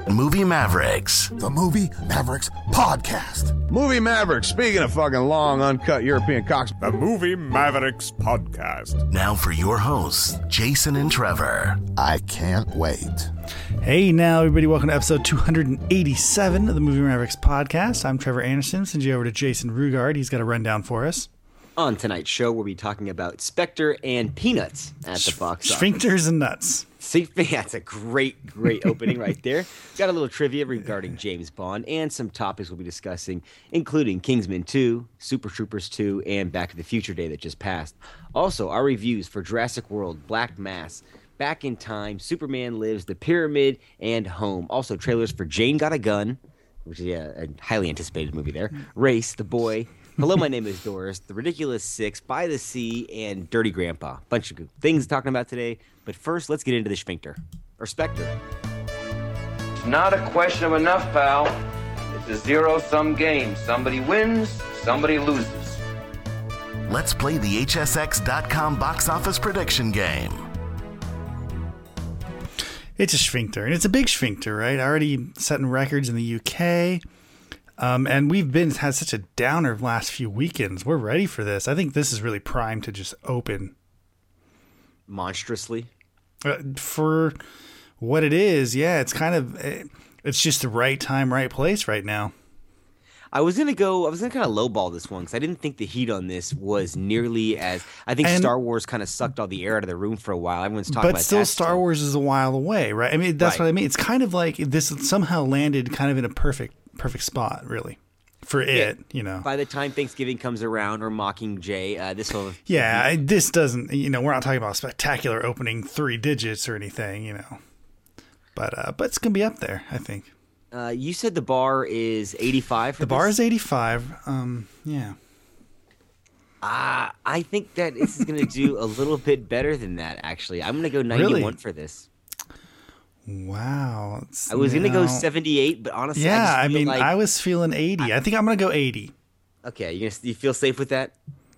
Movie Mavericks. The Movie Mavericks Podcast. Movie Mavericks, speaking of fucking long, uncut European cocks. The Movie Mavericks Podcast. Now for your hosts, Jason and Trevor. I can't wait. Hey now, everybody. Welcome to episode 287 of the Movie Mavericks Podcast. I'm Trevor Anderson. Send you over to Jason Rugard. He's got a rundown for us. On tonight's show, we'll be talking about Spectre and Peanuts at the box office. Sphincters and nuts. That's a great opening right there. Got a little trivia regarding James Bond and some topics we'll be discussing, including Kingsman 2, Super Troopers 2, and Back to the Future Day that just passed. Also, our reviews for Jurassic World, Black Mass, Back in Time, Superman Lives, The Pyramid, and Home. Also, trailers for Jane Got a Gun, which is a highly anticipated movie there, Race, The Boy, Hello, My Name is Doris, The Ridiculous Six, By the Sea, and Dirty Grandpa. Bunch of good things talking about today. But first, let's get into the Sphincter. Or Spectre. It's not a question of enough, pal. It's a zero-sum game. Somebody wins, somebody loses. Let's play the HSX.com box office prediction game. It's a sphincter, and it's a big sphincter, right? Already setting records in the UK. And we've had such a downer last few weekends. We're ready for this. I think this is really primed to just open. Monstrously. For what it is, yeah, it's kind of, it's just the right time, right place right now. I was gonna kind of lowball this one because I didn't think the heat on this was nearly as. I think Star Wars kind of sucked all the air out of the room for a while. Everyone's talking about, but still, Star Wars is a while away, right? I mean, that's what I mean. It's kind of like this somehow landed kind of in a perfect spot, really, for it. You know, by the time Thanksgiving comes around or Mockingjay, this will. Yeah, this doesn't. You know, we're not talking about a spectacular opening 3 digits or anything. You know, but it's gonna be up there, I think. You said the bar is 85 for The bar is 85. Yeah. I think that this is going to do a little bit better than that, actually. I'm going to go 91 for this. Wow. I was going to go 78, but honestly, I was feeling 80. I think I'm going to go 80. Okay, you feel safe with that?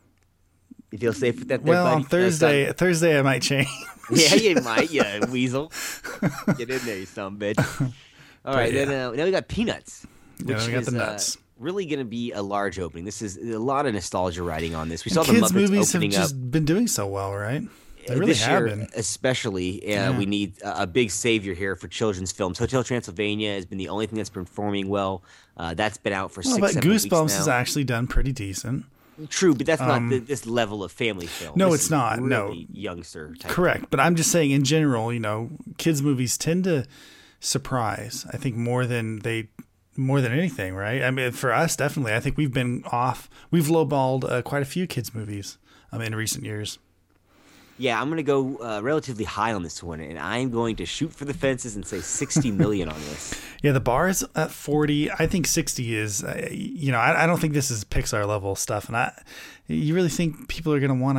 You feel safe with that there, well, buddy? On Thursday I might change. Yeah, you might, you weasel. Get in there, you son of a bitch. All right, then now we got Peanuts, which is the nuts. Really going to be a large opening. This is a lot of nostalgia riding on this. We saw the kids' Muppets movies opening have just been doing so well, right? They really this have year, been. Especially, we need a big savior here for children's films. Hotel Transylvania has been the only thing that's been performing well. That's been out for 6-7 weeks now. Goosebumps has actually done pretty decent. True, but that's not this level of family film. No, this it's not. Really no, youngster type. Correct, but I'm just saying in general, you know, kids' movies tend to surprise. I think more than anything, right? I mean, for us, definitely. I think we've been off. We've lowballed quite a few kids' movies in recent years. Yeah, I'm going to go relatively high on this one, and I'm going to shoot for the fences and say 60 million on this. Yeah, the bar is at 40. I think 60 is, I don't think this is Pixar level stuff. And you really think people are going to want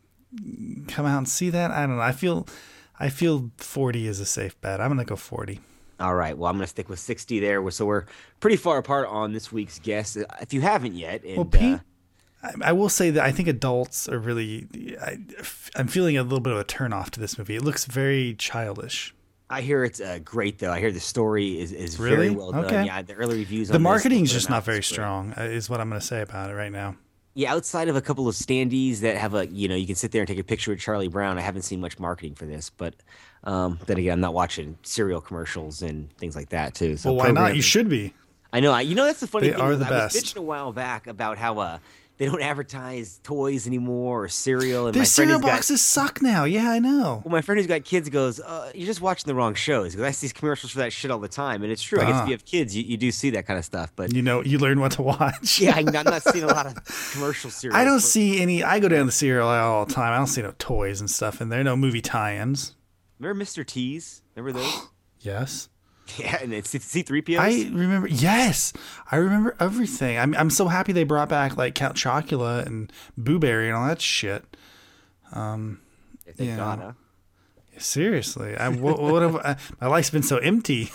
to come out and see that? I don't know. I feel 40 is a safe bet. I'm going to go 40. All right. Well, I'm going to stick with 60 there. So we're pretty far apart on this week's guest. If you haven't yet. And, Pete, I will say that I think adults are really I'm feeling a little bit of a turnoff to this movie. It looks very childish. I hear it's great, though. I hear the story is really? very well done. Okay. Yeah, the early reviews on the marketing's just not very strong, is what I'm going to say about it right now. Yeah, outside of a couple of standees that have you can sit there and take a picture with Charlie Brown, I haven't seen much marketing for this. But then again, I'm not watching cereal commercials and things like that, too. So well, why not? You should be. I know. That's the funny thing. They are the I best. was bitching a while back about how they don't advertise toys anymore or cereal. And their cereal boxes suck now. Yeah, I know. Well, my friend who's got kids goes, you're just watching the wrong shows. Because I see these commercials for that shit all the time. And it's true. I guess if you have kids, you do see that kind of stuff. But you learn what to watch. Yeah, I'm not seeing a lot of commercial cereals. I don't see any. I go down the cereal aisle all the time. I don't see no toys and stuff in there. No movie tie-ins. Remember Mr. T's? Remember those? Yes. Yeah, and it's C-3POs. I remember. Yes, I remember everything. I'm so happy they brought back like Count Chocula and Boo Berry and all that shit. Thank God, huh? Seriously, my life's been so empty.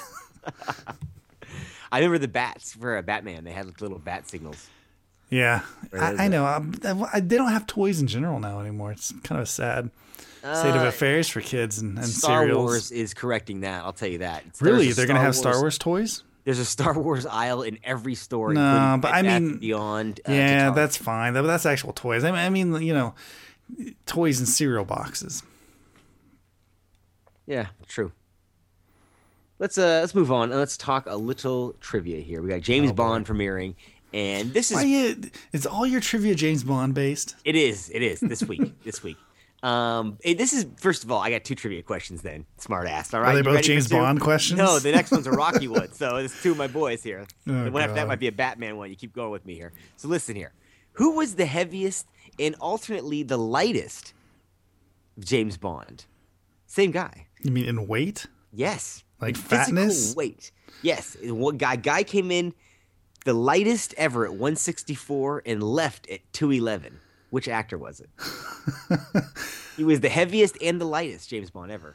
I remember the bats for Batman. They had little bat signals. Yeah, I know. They don't have toys in general now anymore. It's kind of sad. state of affairs for kids and Star cereals. Wars is correcting that. I'll tell you that. Really? They're going to have Star Wars toys? There's a Star Wars aisle in every store. No, but I mean, Beyond. Yeah, that's fine. That's actual toys. I mean, toys and cereal boxes. Yeah, true. Let's move on and let's talk a little trivia here. We got James Bond premiering, and this is is all your trivia James Bond based? It is this week. This is, first of all, I got 2 trivia questions then. Smart ass. All right. Are they You both ready for James 2? Bond questions? No, the next one's a Rocky one. So it's 2 of my boys here. Oh, The one after that God. might be a Batman one. You keep going with me here. So listen here. Who was the heaviest and alternately the lightest of James Bond? Same guy. You mean in weight? Yes. Like In physical fatness? weight. Yes. One guy came in the lightest ever at 164 and left at 211. Which actor was it? He was the heaviest and the lightest James Bond ever.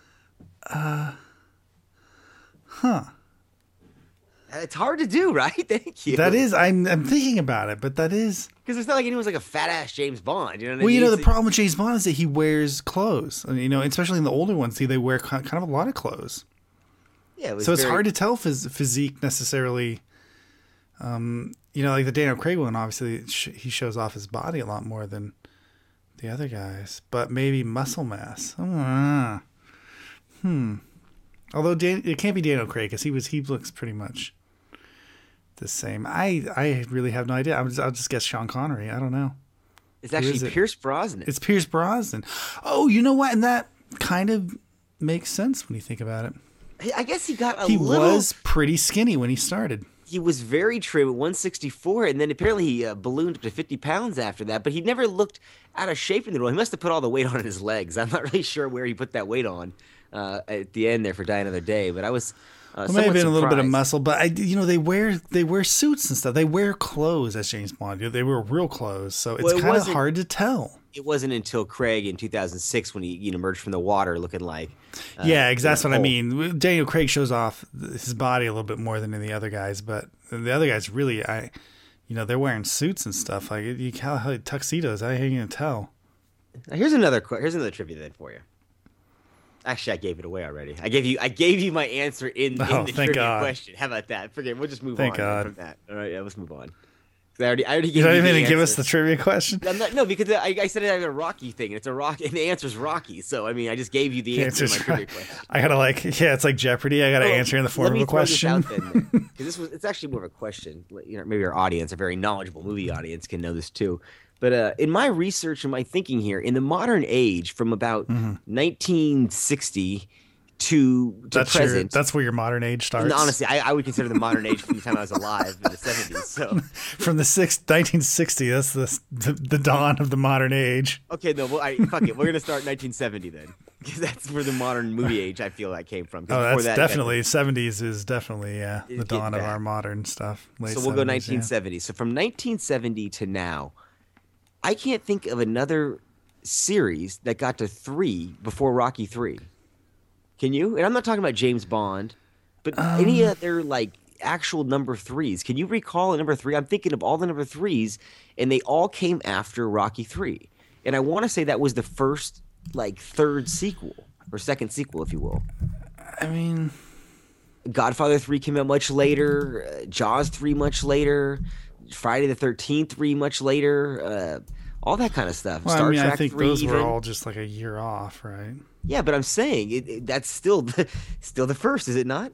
It's hard to do, right? Thank you. That is. I'm thinking about it, but that is. Because it's not like anyone's like a fat ass James Bond. You know what I Well, mean? the It's- problem with James Bond is that he wears clothes. Especially in the older ones, they wear kind of a lot of clothes. Yeah, it was So it's very- hard to tell physique necessarily. Like the Daniel Craig one, obviously he shows off his body a lot more than the other guys, but maybe muscle mass. Although it can't be Daniel Craig because he looks pretty much the same. I really have no idea. I'll just guess Sean Connery. I don't know. It's is actually it? Pierce Brosnan. It's Pierce Brosnan. Oh, you know what? And that kind of makes sense when you think about it. I guess he got He little. was pretty skinny when he started. He was very trim at 164, and then apparently he ballooned up to 50 pounds after that. But he never looked out of shape in the role. He must have put all the weight on his legs. I'm not really sure where he put that weight on at the end there for Die Another Day. But I was. It may have been a little bit of surprised. muscle, but they wear suits and stuff. They wear clothes as James Bond. They wear real clothes, so it's Well, it kind of wasn't- hard to tell. It wasn't until Craig in 2006 when he emerged from the water looking like. Yeah, that's what I Hulk. mean. Daniel Craig shows off his body a little bit more than the other guys, but the other guys really, they're wearing suits and stuff like tuxedos. I ain't gonna tell. Here's another trivia then for you. Actually, I gave it away already. I gave you my answer in the thank trivia God. question. How about that? Forget. We'll just move Thank on God. from that. All right, yeah, let's move on. I already gave You don't you even the give us answer. the trivia question. No, because I said I have a Rocky thing. It's a Rocky, and the answer's Rocky. So I mean, I just gave you the answer to my trivia question. I gotta it's like Jeopardy. I gotta answer in the form of a question. Because it's actually more of a question. Maybe our audience, a very knowledgeable movie audience, can know this too. But in my research and my thinking here, in the modern age, from about 1960 to present. That's where your modern age starts. And honestly, I would consider the modern age from the time I was alive in the 70s. So From the 1960, that's the dawn of the modern age. okay, no, well, fuck it. We're gonna start 1970 then, because that's where the modern movie age I feel like came from. 'Cause Oh, before that's that, definitely 70s is definitely the getting dawn of bad. our modern stuff. Late So we'll go 70s, yeah. 1970. So from 1970 to now, I can't think of another series that got to 3 before Rocky 3. Can you? And I'm not talking about James Bond, but any other like actual number 3s. Can you recall a number 3? I'm thinking of all the number 3s, and they all came after Rocky 3. And I want to say that was the first like third sequel or second sequel, if you will. I mean, Godfather 3 came out much later. Jaws 3 much later. Friday the 13th 3 much later. All that kind of stuff. well, Star I mean, Trek I think 3 those even. were all just like a year off, right? Yeah, but I'm saying that's still the first, is it not?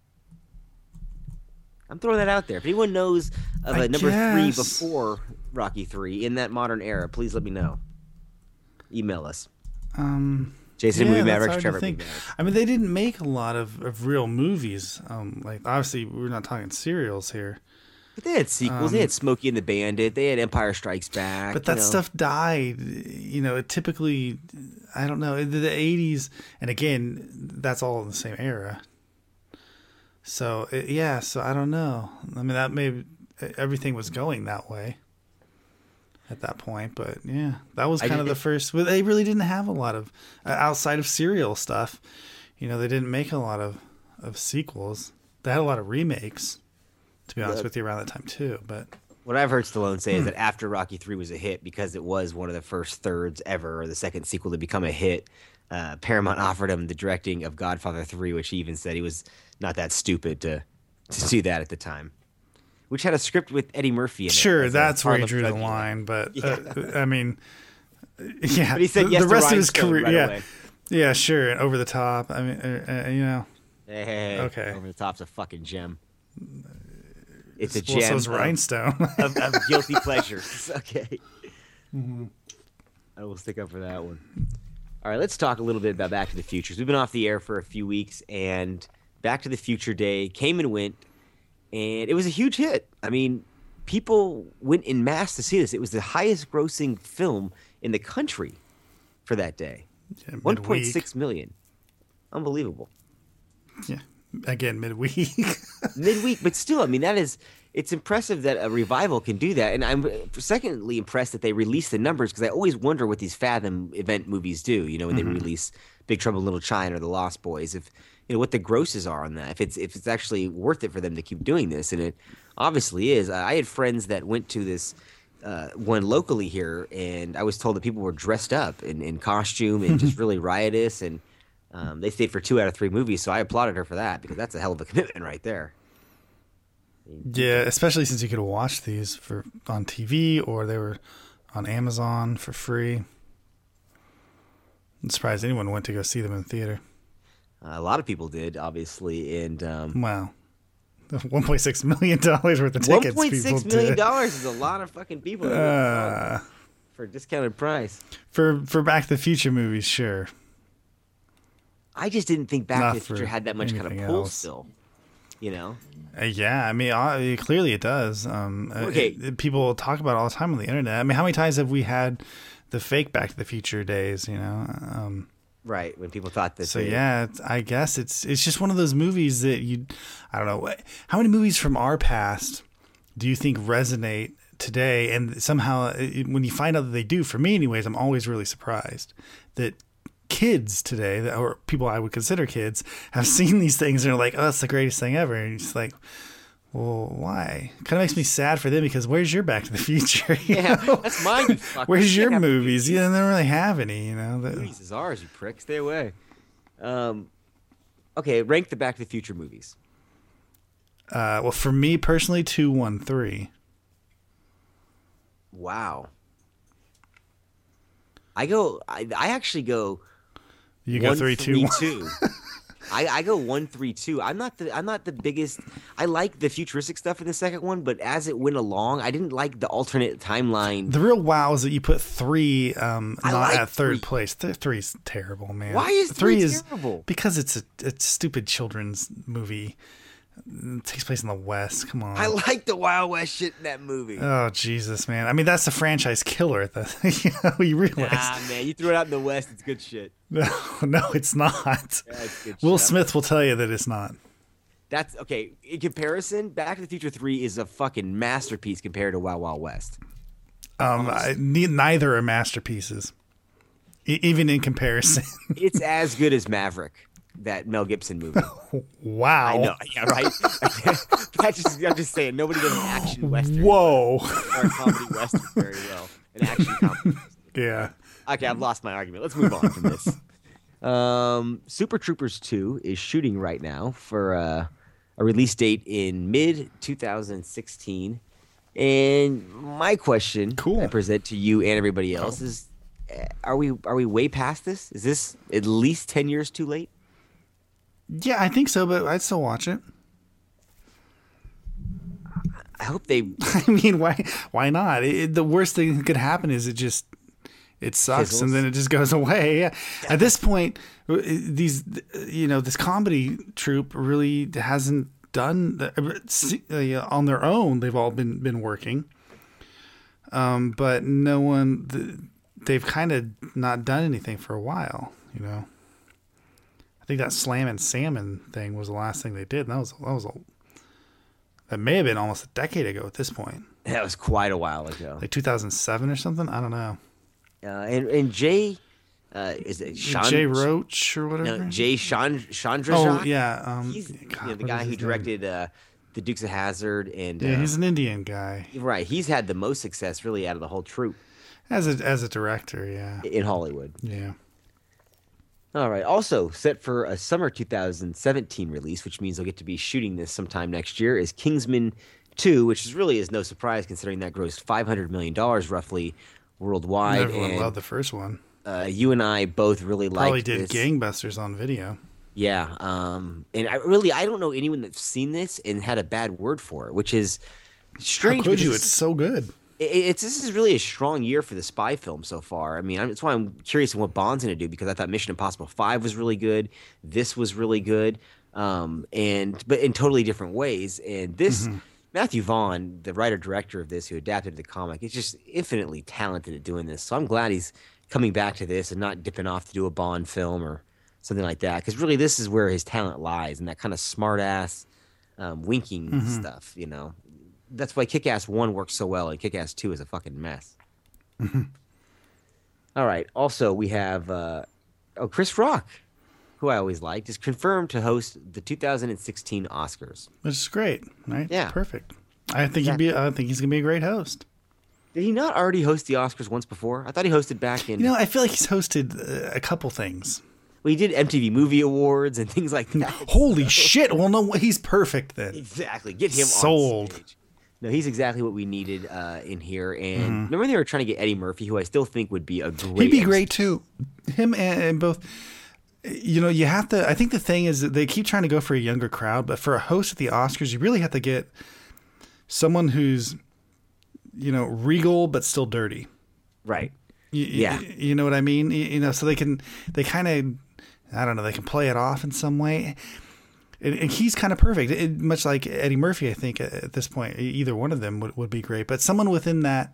I'm throwing that out there. If anyone knows of I a number 3 guess. before Rocky 3 in that modern era, please let me know. Email us. Jason Movie that's Mavericks, hard to Trevor think. Movie Mavericks. I mean, they didn't make a lot of real movies. Like obviously, we're not talking serials here, But they had sequels. They had Smokey and the Bandit. They had Empire Strikes Back. but that stuff died. It typically, I don't know, in the 80s, and again, that's all in the same era. So so I don't know. I mean, that everything was going that way at that point, but yeah, that was kind of the first. Well, they really didn't have a lot of outside of serial stuff. They didn't make a lot of sequels. They had a lot of remakes, to be honest with you, around that time too. But What I've heard Stallone say is that after Rocky 3 was a hit, because it was one of the first thirds ever, or the second sequel to become a hit, Paramount offered him the directing of Godfather 3, which he even said he was not that stupid to do that at the time. Which had a script with Eddie Murphy in it. Sure, that's where he drew the line, but I mean, yeah. But he said yes the to rest of Ryan his Stone career, right yeah, away. yeah, sure, and Over the Top. I mean, Hey, okay. Over the Top's a fucking gem. It's a well, gem so's Rhinestone. of guilty pleasures. Okay. I will stick up for that one. All right, let's talk a little bit about Back to the Future. We've been off the air for a few weeks, and Back to the Future Day came and went, and it was a huge hit. I mean, people went in mass to see this. It was the highest grossing film in the country for that day. Yeah, 1.6 million. Unbelievable. Yeah, again, midweek. Midweek, but still, I mean, it's impressive that a revival can do that. And I'm secondly impressed that they release the numbers, because I always wonder what these Fathom event movies do, when they release Big Trouble in Little China or The Lost Boys, if what the grosses are on that, if it's actually worth it for them to keep doing this. And it obviously is. I had friends that went to this one locally here, and I was told that people were dressed up in costume and just really riotous, and they stayed for 2 out of 3 movies, so I applauded her for that, because that's a hell of a commitment right there. Yeah, especially since you could watch these on TV, or they were on Amazon for free. I'm surprised anyone went to go see them in theater. A lot of people did, obviously, and wow, $1.6 million worth of tickets. $1.6 million is a lot of fucking people for a discounted price. For Back to the Future movies, sure. I just didn't think Back Not to the Future for had that much kind of anything pull else. still. Yeah, I mean, clearly it does. Okay. People talk about it all the time on the internet. I mean, how many times have we had the fake Back to the Future days? Right, when people thought that. So yeah, I guess it's just one of those movies that I don't know, how many movies from our past do you think resonate today? And somehow, when you find out that they do, for me anyways, I'm always really surprised that kids today, or people I would consider kids, have seen these things and are like, oh, that's the greatest thing ever. And it's like, well, why? It kind of makes me sad for them, because where's your Back to the Future? That's mine. You fucker. Where's your You can't have movies? They don't really have any. Movies is ours, you prick. Stay away. Okay, rank the Back to the Future movies. Well, for me personally, 2, 1, 3. Wow. I actually go. You go 3, 2, 1. 2. I go 1, 3, 2. I'm not the biggest. I like the futuristic stuff in the second one, but as it went along, I didn't like the alternate timeline. The real wow is that you put 3 not like at third 3. place. 3 is terrible, man. Why is 3 terrible? Because it's a stupid children's movie. It takes place in the West. Come on. I like the Wild West shit in that movie. Oh, Jesus, man. I mean, that's the franchise killer. You realize. Nah, man, you threw it out in the West, it's good shit. No, it's not. Yeah, it's good Will shit. Smith will tell you that it's not. That's okay. In comparison, Back to the Future 3 is a fucking masterpiece compared to Wild Wild West. Neither are masterpieces, even in comparison. It's as good as Maverick, that Mel Gibson movie. Wow. I know, yeah, right? I'm just saying, nobody does an action western. Whoa. Or a comedy western very well. An action comedy. Yeah. Okay, I've lost my argument. Let's move on from this. Super Troopers 2 is shooting right now for a release date in mid-2016. And my question I present to you and everybody else is, are we way past this? Is this at least 10 years too late? Yeah, I think so, but I'd still watch it. I hope they. I mean, why not? The worst thing that could happen is it sucks Fizzles. and then it just goes away. Yeah. At this point, this comedy troupe really hasn't done on their own. They've all been working, but no one. They've kind of not done anything for a while. I think that Slam and Salmon thing was the last thing they did. And that may have been almost a decade ago at this point. That was quite a while ago. Like 2007 or something. I don't know. And Jay, is it Sean? Jay Roach or whatever? No, Jay Chandrajot. Oh, yeah. He's God, the guy who directed The Dukes of Hazzard. And yeah, he's an Indian guy. Right. He's had the most success really out of the whole troupe. As a director, yeah. In Hollywood. Yeah. All right. Also set for a summer 2017 release, which means they'll get to be shooting this sometime next year, is Kingsman 2, which is no surprise considering that grossed $500 million roughly worldwide. Everyone loved the first one. You and I both really liked Probably did this. gangbusters on video. Yeah. And I don't know anyone that's seen this and had a bad word for it, which is strange. How could you? It's so good. This is really a strong year for the spy film so far. I mean, that's why I'm curious in what Bond's going to do, because I thought Mission Impossible 5 was really good. This was really good, but in totally different ways. And this, Matthew Vaughn, the writer-director of this, who adapted the comic, is just infinitely talented at doing this. So I'm glad he's coming back to this and not dipping off to do a Bond film or something like that, because really this is where his talent lies, in that kind of smart-ass winking stuff, you know. That's why Kick-Ass 1 works so well, and Kick-Ass 2 is a fucking mess. All right. Also, we have Chris Rock, who I always liked, is confirmed to host the 2016 Oscars. Which is great, right? Yeah. Perfect. I think he's gonna be a great host. Did he not already host the Oscars once before? I thought he hosted back in... I feel like he's hosted a couple things. Well, he did MTV Movie Awards and things like that. Holy shit. Well, no, he's perfect then. Exactly. Get him Sold. on stage. No, he's exactly what we needed in here. And remember they were trying to get Eddie Murphy, who I still think would be a great... He'd be great too. Him and both... you have to... I think the thing is that they keep trying to go for a younger crowd, but for a host at the Oscars, you really have to get someone who's, regal but still dirty. Right. You know what I mean? So they kind of... I don't know, they can play it off in some way. And he's kind of perfect, much like Eddie Murphy, I think, at this point. Either one of them would be great. But someone within that,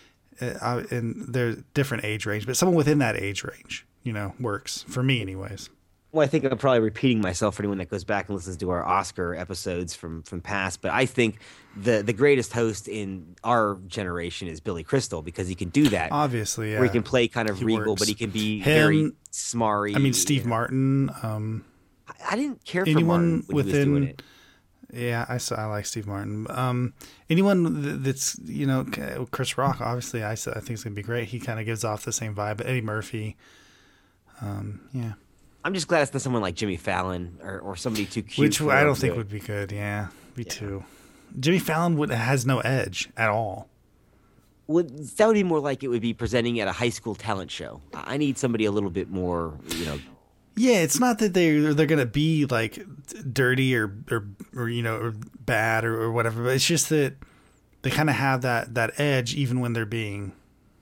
and they're different age range, but someone within that age range, works. For me, anyways. Well, I think I'm probably repeating myself for anyone that goes back and listens to our Oscar episodes from past. But I think the greatest host in our generation is Billy Crystal, because he can do that. Obviously, yeah. Where he can play kind of regal, but he can be very smarry. I mean, Steve Martin. I didn't care for anyone Martin when he was doing it. Yeah, I like Steve Martin. Anyone that's Chris Rock, obviously, I think it's gonna be great. He kind of gives off the same vibe. But Eddie Murphy, yeah. I'm just glad it's not someone like Jimmy Fallon or somebody too cute. Which I don't think would be good. Yeah, me too. Jimmy Fallon has no edge at all. Well, that would be more like it would be presenting at a high school talent show. I need somebody a little bit more, Yeah, it's not that they're gonna be like dirty or bad or whatever, but it's just that they kind of have that edge even when they're being,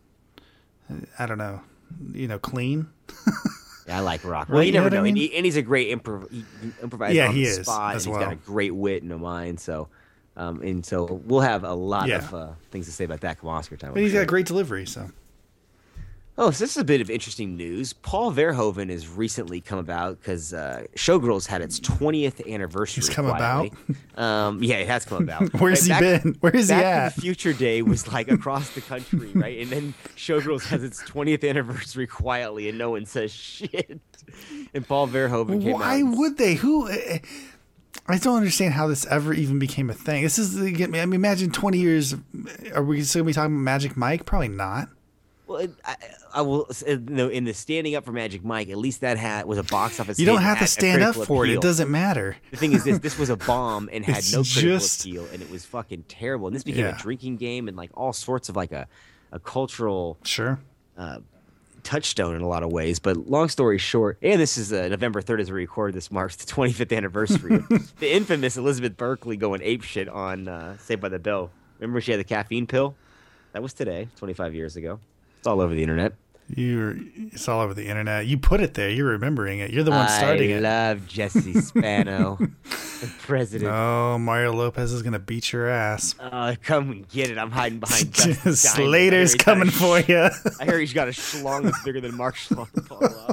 I don't know, clean. Yeah, I like Rock. Well, you never know. And he's a great improviser on the spot. He's got a great wit and a mind. So, so we'll have a lot of things to say about that come Oscar time. But he's got great delivery, so. Oh, so this is a bit of interesting news. Paul Verhoeven has recently come about because Showgirls had its 20th anniversary. He's come about? Yeah, it has come about. Where's he been? Where is he at? Back to the Future Day was like across the country, right? And then Showgirls has its 20th anniversary quietly and no one says shit. And Paul Verhoeven came out. Why would they? Who... I don't understand how this ever even became a thing. This is... imagine 20 years... Are we still going to be talking about Magic Mike? Probably not. Well, I will. In the standing up for Magic Mike, at least that was a box office. You don't have to stand up for it. It doesn't matter. The thing is, this was a bomb and had no critical appeal, and it was fucking terrible. And this became a drinking game and like all sorts of like a cultural touchstone in a lot of ways. But long story short, and this is November 3rd as we record this, marks the 25th anniversary of the infamous Elizabeth Berkley going apeshit on Saved by the Bell. Remember she had the caffeine pill? That was today, 25 years ago. It's all over the internet. It's all over the internet. You put it there. You're remembering it. You're the one starting it. I love Jesse Spano, the president. Oh, Mario Lopez is going to beat your ass. Come and get it. I'm hiding behind Dustin Slater's coming for you. I hear he's got a schlong that's bigger than Mark Schlong.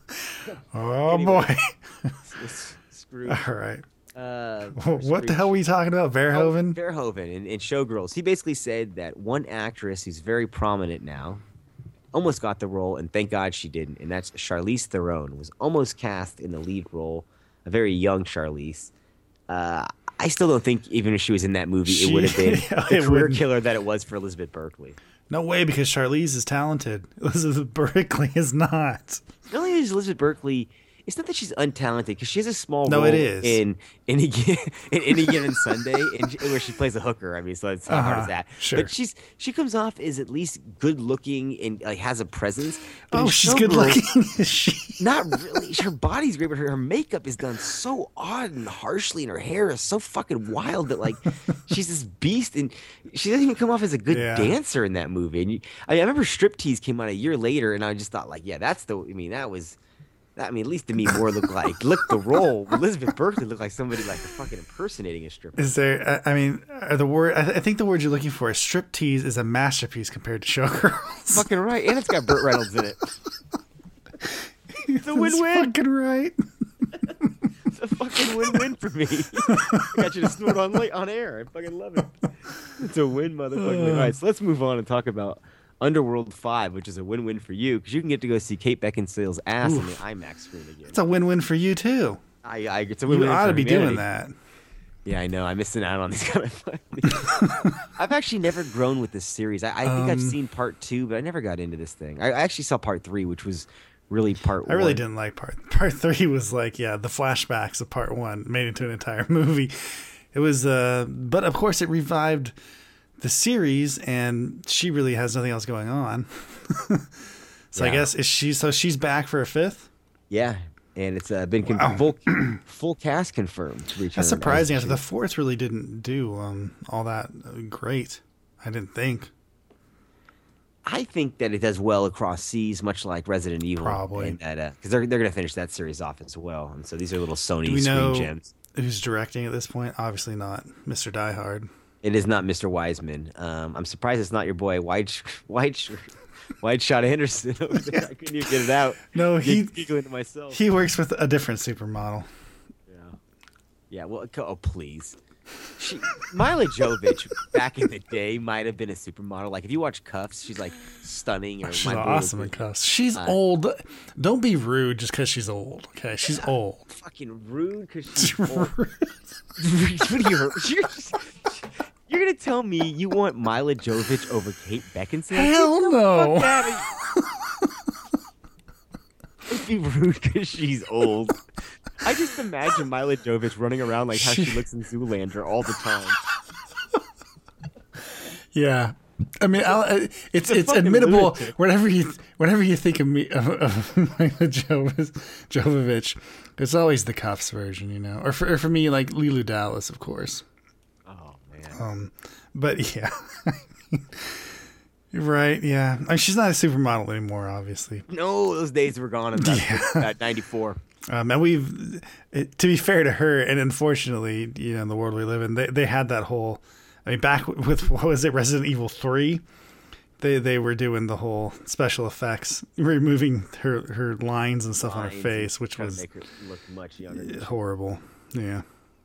Oh, anyway. Boy. Screwed. All right. What the hell were you talking about? Verhoeven? Verhoeven in Showgirls. He basically said that one actress who's very prominent now almost got the role, and thank God she didn't, and that's Charlize Theron, was almost cast in the lead role, a very young Charlize. I still don't think, even if she was in that movie, it would have been the career killer that it was for Elizabeth Berkley. No way, because Charlize is talented. Elizabeth Berkley is not. Not only is Elizabeth Berkley, it's not that she's untalented, because she has a small No, role it is. in any given Sunday, where she plays a hooker. I mean, so it's how hard as that. Sure. But she comes off as at least good looking and like has a presence. But Oh, in she's Showgirls, good looking. Is she? Not really. Her body's great, but her makeup is done so odd and harshly, and her hair is so fucking wild that like she's this beast, and she doesn't even come off as a good Yeah. dancer in that movie. And I remember Striptease came out a year later, and I just thought like, yeah, that's the. I mean, that was. At least to me, more looked the role. Elizabeth Berkley looked like somebody like fucking impersonating a stripper. Is there? I mean, are the word? I think the word you're looking for is striptease is a masterpiece compared to Showgirls. Fucking right, and it's got Burt Reynolds in it. It's a win-win. Fucking right. It's a fucking win-win for me. I got you to snort on air. I fucking love it. It's a win, motherfucker. All right, so let's move on and talk about Underworld 5, which is a win-win for you because you can get to go see Kate Beckinsale's ass on the IMAX screen again. It's a win-win for you too. It's a win-win. You ought for to be humanity. doing that. Yeah, I know. I'm missing out on these kind of fun. I've actually never grown with this series. I think I've seen part 2, but I never got into this thing. I actually saw part 3, which was really part 1. I really didn't like part 3 was like, the flashbacks of part 1 made into an entire movie. It was, but of course it revived the series, and she really has nothing else going on. So yeah. I guess she's back for a 5th? Yeah, and it's been full cast confirmed. That's surprising. The 4th really didn't do all that great. I didn't think. I think that it does well across seas, much like Resident Evil. Probably. Because they're going to finish that series off as well. And so these are little Sony Do we know screen gems. Who's directing at this point? Obviously not Mr. Die Hard. It is not Mr. Wiseman. I'm surprised it's not your boy White Shot Anderson over there. I couldn't even get it out. No, giggling to myself. He works with a different supermodel. Yeah. Well, please. Mila Jovovich back in the day might have been a supermodel. Like if you watch Cuffs, she's like stunning. She's awesome in Cuffs. She's old. Don't be rude just because she's old. Okay, she's old. Fucking rude because she's old. What are you're gonna tell me you want Mila Jovovich over Kate Beckinsale? Hell no. Don't be rude because she's old. I just imagine Mila Jovovich running around like how she looks in Zoolander all the time. Yeah, I mean, it's admittable. Lunatic. Whenever you think of me of Mila Jovovich, it's always the Cuffs version, you know, or for me like Lulu Dallas, of course. Oh man. But yeah, right? Yeah, I mean, she's not a supermodel anymore, obviously. No, those days were gone in that 94. And to be fair to her, and unfortunately, you know, in the world we live in, they had that whole. I mean, back with what was it, Resident Evil 3? They were doing the whole special effects, removing her lines and stuff on her face, which was make her look much younger. Horrible. Yeah.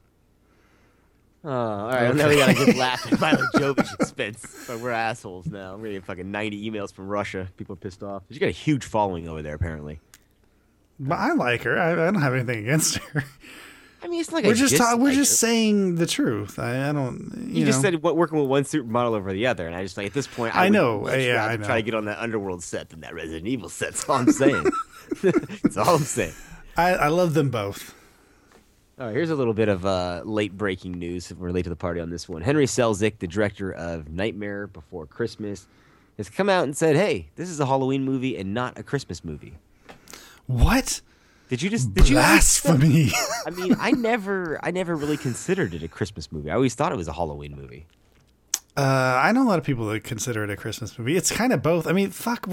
Oh, all right. Well, now we got a good laugh at Mila Jovovich's expense. But we're assholes now. We're getting fucking 90 emails from Russia. People are pissed off. She's got a huge following over there, apparently. But I like her. I don't have anything against her. I mean, it's like we're just saying the truth. I don't. You just said working with one supermodel over the other, and I just like at this point. I know. Yeah, I know. Try to get on that Underworld set than that Resident Evil set. That's all I'm saying. That's all I'm saying. I love them both. All right, here's a little bit of late breaking news related to the party on this one. Henry Selznick, the director of Nightmare Before Christmas, has come out and said, "Hey, this is a Halloween movie and not a Christmas movie." What? Did you blasphemy? I mean, I never really considered it a Christmas movie. I always thought it was a Halloween movie. I know a lot of people that consider it a Christmas movie. It's kind of both. I mean,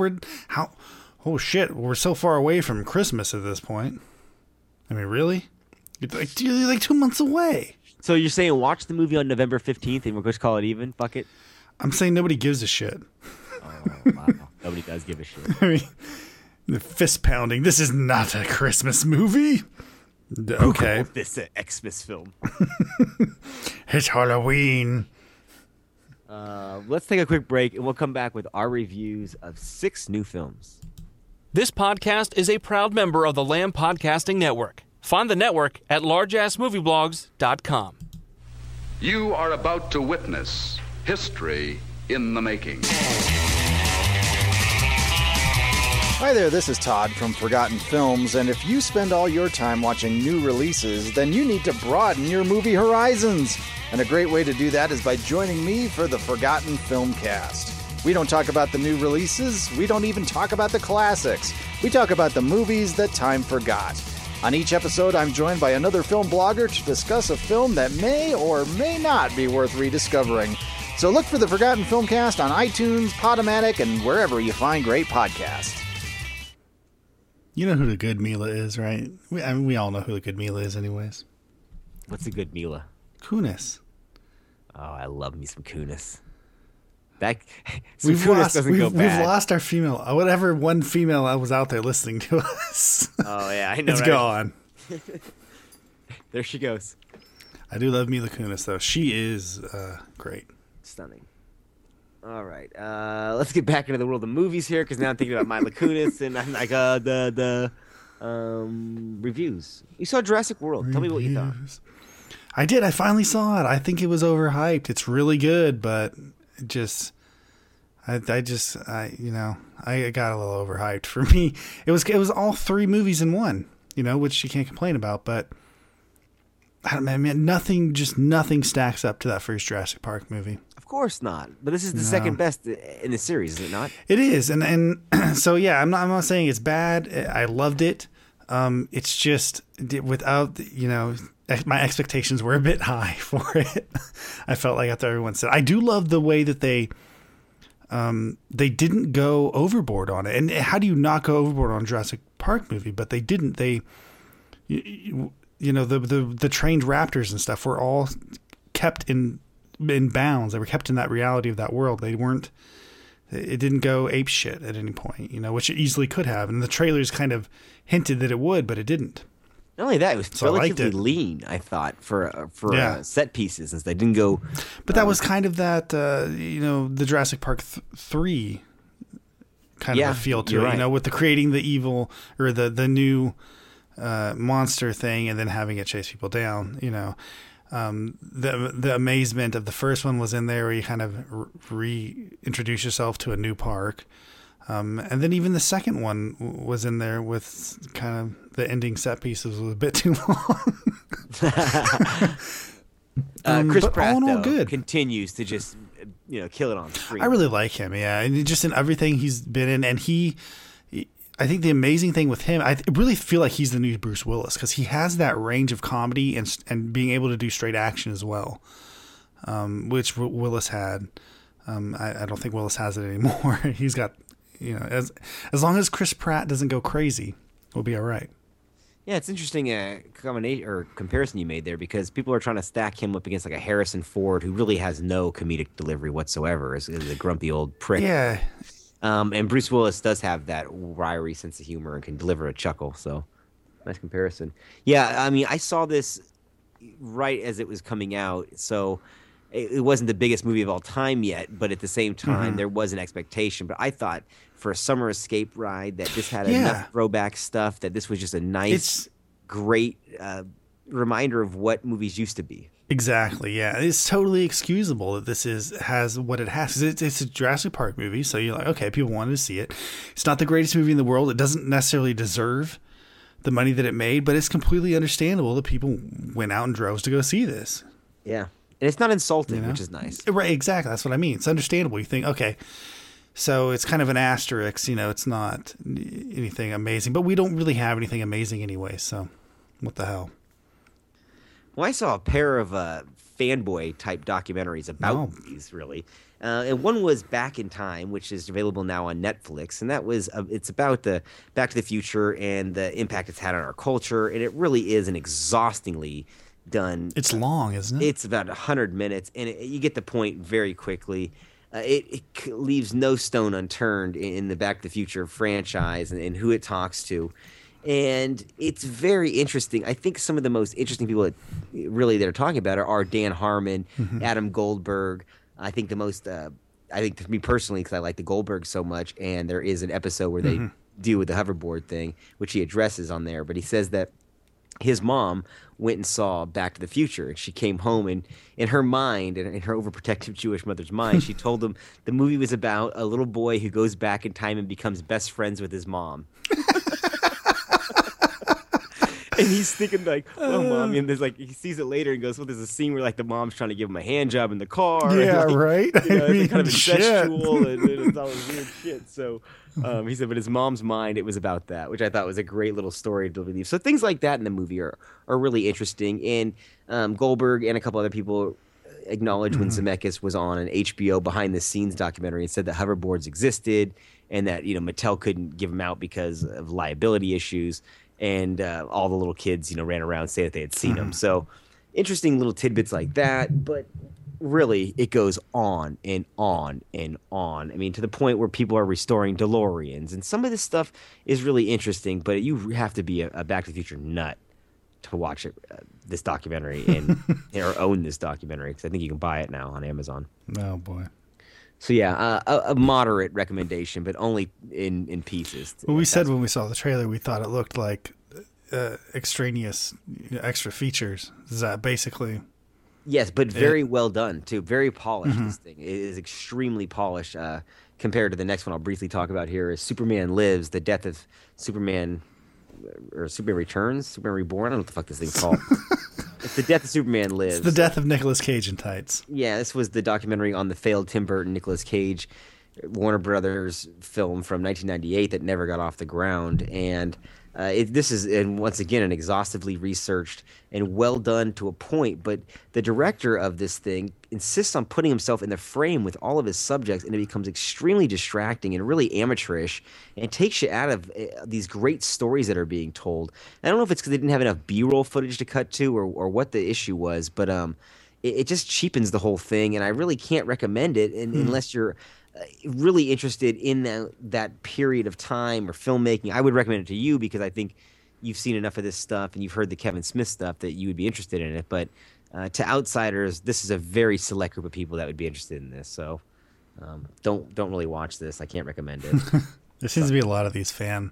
oh shit, we're so far away from Christmas at this point. I mean, really? You're like 2 months away. So you're saying watch the movie on November 15th and we're going to call it even? Fuck it? I'm saying nobody gives a shit. Oh, wow. Nobody does give a shit. I mean, the fist pounding. This is not a Christmas movie. Okay. This is an Xmas film. It's Halloween. Let's take a quick break and we'll come back with our reviews of 6 new films. This podcast is a proud member of the Lamb Podcasting Network. Find the network at largeassmovieblogs.com. You are about to witness history in the making. Hi there, this is Todd from Forgotten Films, and if you spend all your time watching new releases, then you need to broaden your movie horizons. And a great way to do that is by joining me for the Forgotten Filmcast. We don't talk about the new releases, we don't even talk about the classics. We talk about the movies that time forgot. On each episode, I'm joined by another film blogger to discuss a film that may or may not be worth rediscovering. So look for the Forgotten Filmcast on iTunes, Podomatic, and wherever you find great podcasts. You know who the good Mila is, right? We all know who the good Mila is anyways. What's a good Mila? Kunis. Oh, I love me some Kunis. We've lost our female, whatever one female that was out there listening to us. Oh, yeah, I know. It's right? gone. There she goes. I do love Mila Kunis, though. She is great. Stunning. All right, let's get back into the world of movies here, because now I'm thinking about Mila Kunis, and I'm like, the reviews. You saw Jurassic World. Tell me what you thought. I did. I finally saw it. I think it was overhyped. It's really good, but it just, I got a little overhyped for me. It was all three movies in one, which you can't complain about, but nothing stacks up to that first Jurassic Park movie. Of course not. But this is the second best in the series, is it not? It is, and so yeah, I'm not saying it's bad. I loved it. It's just without my expectations were a bit high for it. I felt like after everyone said, I do love the way that they didn't go overboard on it. And how do you not go overboard on a Jurassic Park movie? But they didn't. The trained raptors and stuff were all kept in bounds. They were kept in that reality of that world. It didn't go ape shit at any point, which it easily could have. And the trailers kind of hinted that it would, but it didn't. Not only that, it was relatively lean, I thought, for set pieces, since they didn't go. But that was kind of that, the Jurassic Park 3 kind of a feel to it, right. With the creating the evil or the new monster thing and then having it chase people down, the amazement of the first one was in there, where you kind of reintroduce yourself to a new park. And then even the second one was in there with kind of the ending set pieces was a bit too long. Chris Pratt, though, continues to just kill it on screen. I really like him, yeah, and just in everything he's been in, and I think the amazing thing with him, I really feel like he's the new Bruce Willis, because he has that range of comedy and being able to do straight action as well, which Willis had. I don't think Willis has it anymore. He's got, as long as Chris Pratt doesn't go crazy, we'll be all right. Yeah, it's interesting combination or comparison you made there, because people are trying to stack him up against like a Harrison Ford who really has no comedic delivery whatsoever, as a grumpy old prick. Yeah. And Bruce Willis does have that wiry sense of humor and can deliver a chuckle. So, nice comparison. Yeah, I mean, I saw this right as it was coming out, so it wasn't the biggest movie of all time yet, but at the same time, there was an expectation. But I thought for a summer escape ride that this had enough throwback stuff, that this was just a nice, great reminder of what movies used to be. Exactly, yeah. It's totally excusable that this has what it has. It's a Jurassic Park movie, so you're like, okay, people wanted to see it. It's not the greatest movie in the world. It doesn't necessarily deserve the money that it made, but it's completely understandable that people went out in droves to go see this. Yeah. And it's not insulting, which is nice. Right, exactly. That's what I mean. It's understandable. You think, okay, so it's kind of an asterisk. It's not anything amazing. But we don't really have anything amazing anyway, so what the hell? Well, I saw a pair of fanboy-type documentaries about movies, really. And one was Back in Time, which is available now on Netflix. And that was it's about the Back to the Future and the impact it's had on our culture. And it really is an exhaustingly done. It's long, isn't it? It's about 100 minutes, and you get the point very quickly. It leaves no stone unturned in the Back to the Future franchise and who it talks to. And it's very interesting. I think some of the most interesting people that are talking about it are Dan Harmon, Adam Goldberg. I think to me personally, because I like the Goldberg so much, and there is an episode where they deal with the hoverboard thing, which he addresses on there. But he says that his mom went and saw Back to the Future, and she came home, and in her mind, and in her overprotective Jewish mother's mind, she told him the movie was about a little boy who goes back in time and becomes best friends with his mom. And he's thinking like, well, mom, and there's like, he sees it later and goes, well, there's a scene where like the mom's trying to give him a hand job in the car. Yeah, and, like, right. You know, I mean, it's kind of shit. incestual and it's all this weird shit. So he said, but his mom's mind, it was about that, which I thought was a great little story to believe. So things like that in the movie are really interesting. And Goldberg and a couple other people acknowledged when Zemeckis was on an HBO behind the scenes documentary and said that hoverboards existed and that, you know, Mattel couldn't give them out because of liability issues. And all the little kids, you know, ran around saying that they had seen them. So interesting little tidbits like that. But really, it goes on and on and on. I mean, to the point where people are restoring DeLoreans. And some of this stuff is really interesting, but you have to be a Back to the Future nut to watch it, this documentary and or own this documentary, because I think you can buy it now on Amazon. Oh, boy. So, yeah, a moderate recommendation, but only in pieces. Well, we said when we saw the trailer, we thought it looked like extraneous, extra features. Is that basically? Yes, but very well done, too. Very polished, this thing. It is extremely polished compared to the next one I'll briefly talk about here is Superman Lives, The Death of Superman, or Superman Returns, Superman Reborn. I don't know what the fuck this thing's called. It's The Death of Superman Lives. It's the death of Nicolas Cage in tights. Yeah, this was the documentary on the failed Tim Burton, Nicolas Cage, Warner Brothers film from 1998 that never got off the ground. And this is, and once again, an exhaustively researched and well done to a point. But the director of this thing insists on putting himself in the frame with all of his subjects, and it becomes extremely distracting and really amateurish and takes you out of these great stories that are being told. I don't know if it's because they didn't have enough B-roll footage to cut to or what the issue was, but it just cheapens the whole thing, and I really can't recommend it unless you're really interested in that period of time or filmmaking. I would recommend it to you because I think you've seen enough of this stuff and you've heard the Kevin Smith stuff that you would be interested in it. But to outsiders, this is a very select group of people that would be interested in this. So don't really watch this. I can't recommend it. There seems to be a lot of these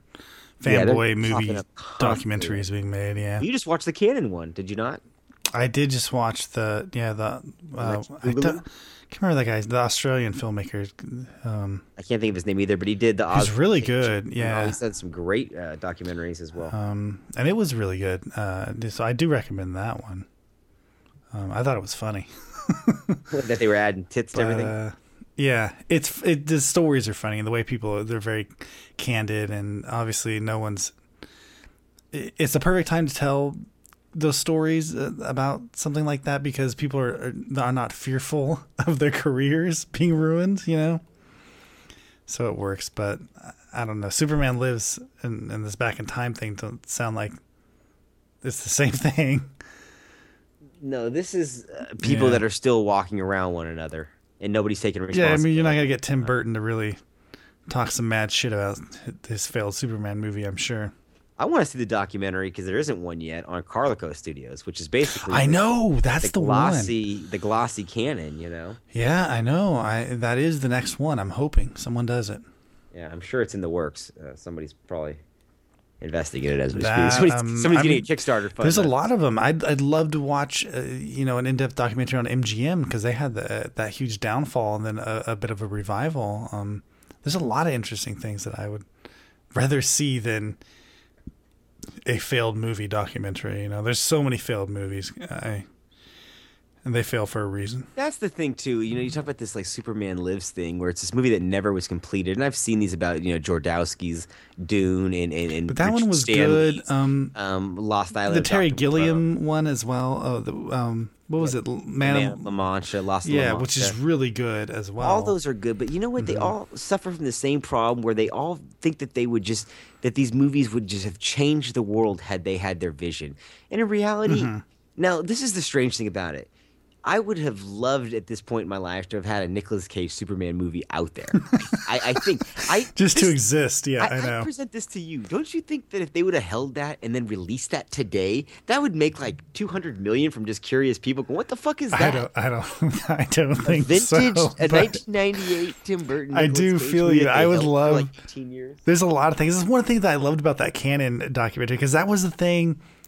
fanboy movie documentaries being made. Yeah, you just watched the Canon one, did you not? I did just watch I can't remember that guy, the Australian filmmaker. I can't think of his name either, but he did the Oz. He's really good. Yeah, he's done some great documentaries as well. And it was really good. So I do recommend that one. I thought it was funny that they were adding tits to everything. Yeah, the stories are funny and the way they're very candid, and obviously it's the perfect time to tell those stories about something like that because people are not fearful of their careers being ruined, you know? So it works, but I don't know. Superman Lives and this back in time thing don't sound like it's the same thing. No, this is people that are still walking around one another and nobody's taking responsibility. Yeah, I mean, you're not going to get Tim Burton to really talk some mad shit about his failed Superman movie, I'm sure. I want to see the documentary because there isn't one yet on Carlico Studios, which is basically that's the one. The glossy Canon, you know. Yeah, I know. That is the next one. I'm hoping someone does it. Yeah, I'm sure it's in the works. Somebody's probably investigating it as we speak. Somebody's getting a Kickstarter fund. There's a lot of them. I'd love to watch an in-depth documentary on MGM because they had that huge downfall and then a bit of a revival. There's a lot of interesting things that I would rather see than a failed movie documentary. You know, there's so many failed movies, and they fail for a reason. That's the thing too. You know, you talk about this like Superman Lives thing, where it's this movie that never was completed, and I've seen these about Jodorowsky's Dune and but that Richard one was Stanley's, good. Lost Island, the Terry Gilliam one as well. Oh, what was it? Man of La Mancha, Lost La Mancha. Which is really good as well. All those are good, but you know what? They all suffer from the same problem where they all think that that these movies would just have changed the world had they had their vision. And in reality, now this is the strange thing about it. I would have loved at this point in my life to have had a Nicolas Cage Superman movie out there. I think to exist. Yeah, I know. I present this to you. Don't you think that if they would have held that and then released that today, that would make like $200 million from just curious people going, "What the fuck is that?" I don't think vintage, so. A 1998 Tim Burton. I do feel you. I would love. For like 15 years. There's a lot of things. This is one of the things that I loved about that Canon documentary because that was the thing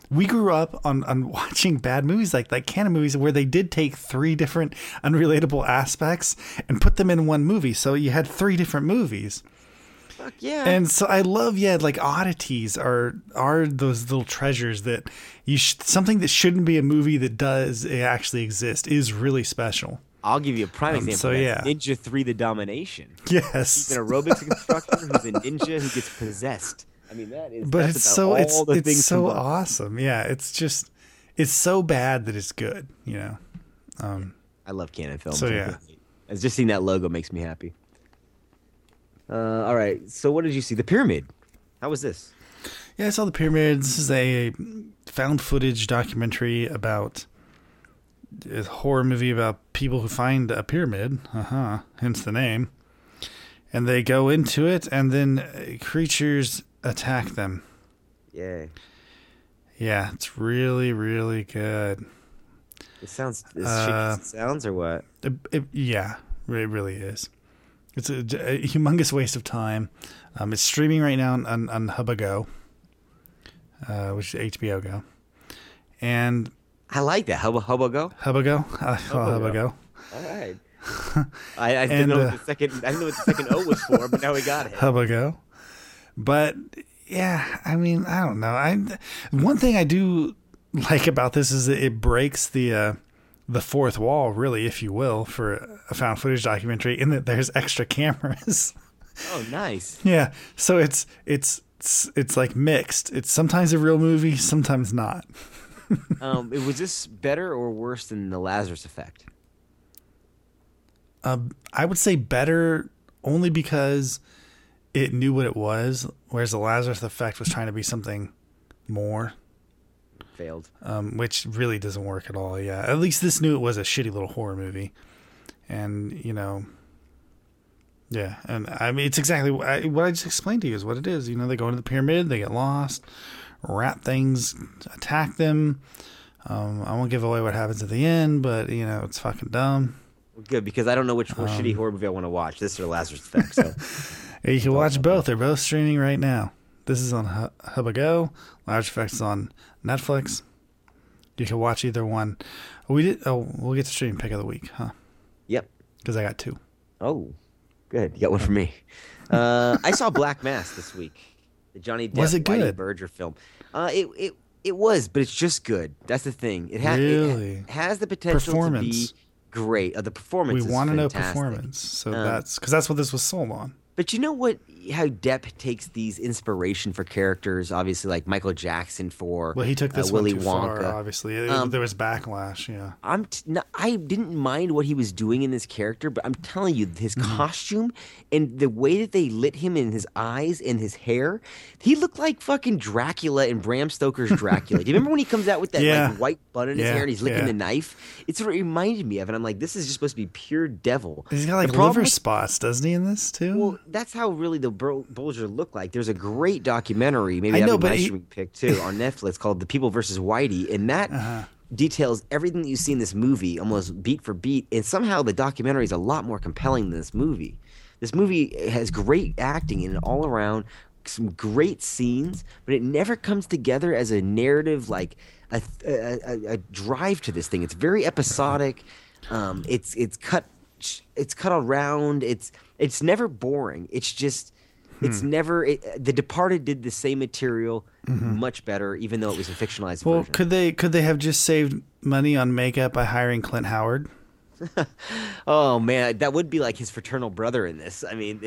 we grew up on watching bad movies like canon movies where they did take 3 different unrelatable aspects and put them in one movie. So you had 3 different movies. Fuck yeah. And so I love, like oddities are those little treasures that something that shouldn't be a movie that does actually exist is really special. I'll give you a prime example. So yeah, Ninja 3: The Domination. Yes, he's an aerobics instructor who's a ninja who gets possessed. I mean, but it's so awesome. Yeah, it's so bad that it's good. You know, I love canon films. So yeah, just seeing that logo makes me happy. All right, so what did you see? The Pyramid. How was this? Yeah, I saw The Pyramid. This is a found footage documentary about a horror movie about people who find a pyramid. Hence the name. And they go into it, and then creatures attack them. Yay. Yeah, it's really, really good. It sounds as shitty as it sounds, or what? Yeah, it really is. It's a humongous waste of time. It's streaming right now on Hubago, which is HBO Go. And I like that. Hubago? Hubago? Hubago. All right. I didn't know what the second O was for, but now we got it. Hubago. But yeah, I mean, I don't know. One thing I do like about this is that it breaks the fourth wall, really, if you will, for a found footage documentary, in that there's extra cameras. Oh, nice. Yeah, so it's like mixed. It's sometimes a real movie, sometimes not. Was this better or worse than The Lazarus Effect? I would say better, only because it knew what it was, whereas The Lazarus Effect was trying to be something more. Failed. Which really doesn't work at all. Yeah, at least this knew it was a shitty little horror movie, and yeah, and I mean it's exactly what I just explained to you is what it is. They go into the pyramid, they get lost, rat things attack them. I won't give away what happens at the end, but it's fucking dumb. Well, good, because I don't know which shitty horror movie I want to watch. This or Lazarus Effect. So you can watch both. They're both streaming right now. This is on Hubago. Lazarus Effect is on Netflix. You can watch either one. We'll get to stream pick of the week, huh? Yep. Because I got 2. Oh, good. You got one for me. I saw Black Mass this week. The Johnny Depp, was it good? Whitey Berger film. It was, but it's just good. That's the thing. It has the potential to be great. The performance. We want to know fantastic. Performance, so that's what this was sold on. But you know what? How Depp takes these inspiration for characters, obviously, like Michael Jackson for he took this Willy one too Wonka. Far, obviously, there was backlash. Yeah, I didn't mind what he was doing in this character, but I'm telling you, his costume and the way that they lit him in his eyes and his hair, he looked like fucking Dracula in Bram Stoker's Dracula. Do you remember when he comes out with that white bun in his hair and he's licking the knife? It's what it reminded me of, and I'm like, this is just supposed to be pure devil. He's got liver spots, doesn't he, in this too? Well, that's how really the Bulger look like. There's a great documentary, maybe that'd be my streaming pick too, on Netflix called The People vs. Whitey, and that details everything that you see in this movie almost beat for beat, and somehow the documentary is a lot more compelling than this movie. This movie has great acting in it all around, some great scenes, but it never comes together as a narrative, like a drive to this thing. It's very episodic. It's cut around. It's never boring. It's just it's never. The Departed did the same material much better, even though it was a fictionalized version. Well, could they have just saved money on makeup by hiring Clint Howard? Oh man, that would be like his fraternal brother in this. I mean,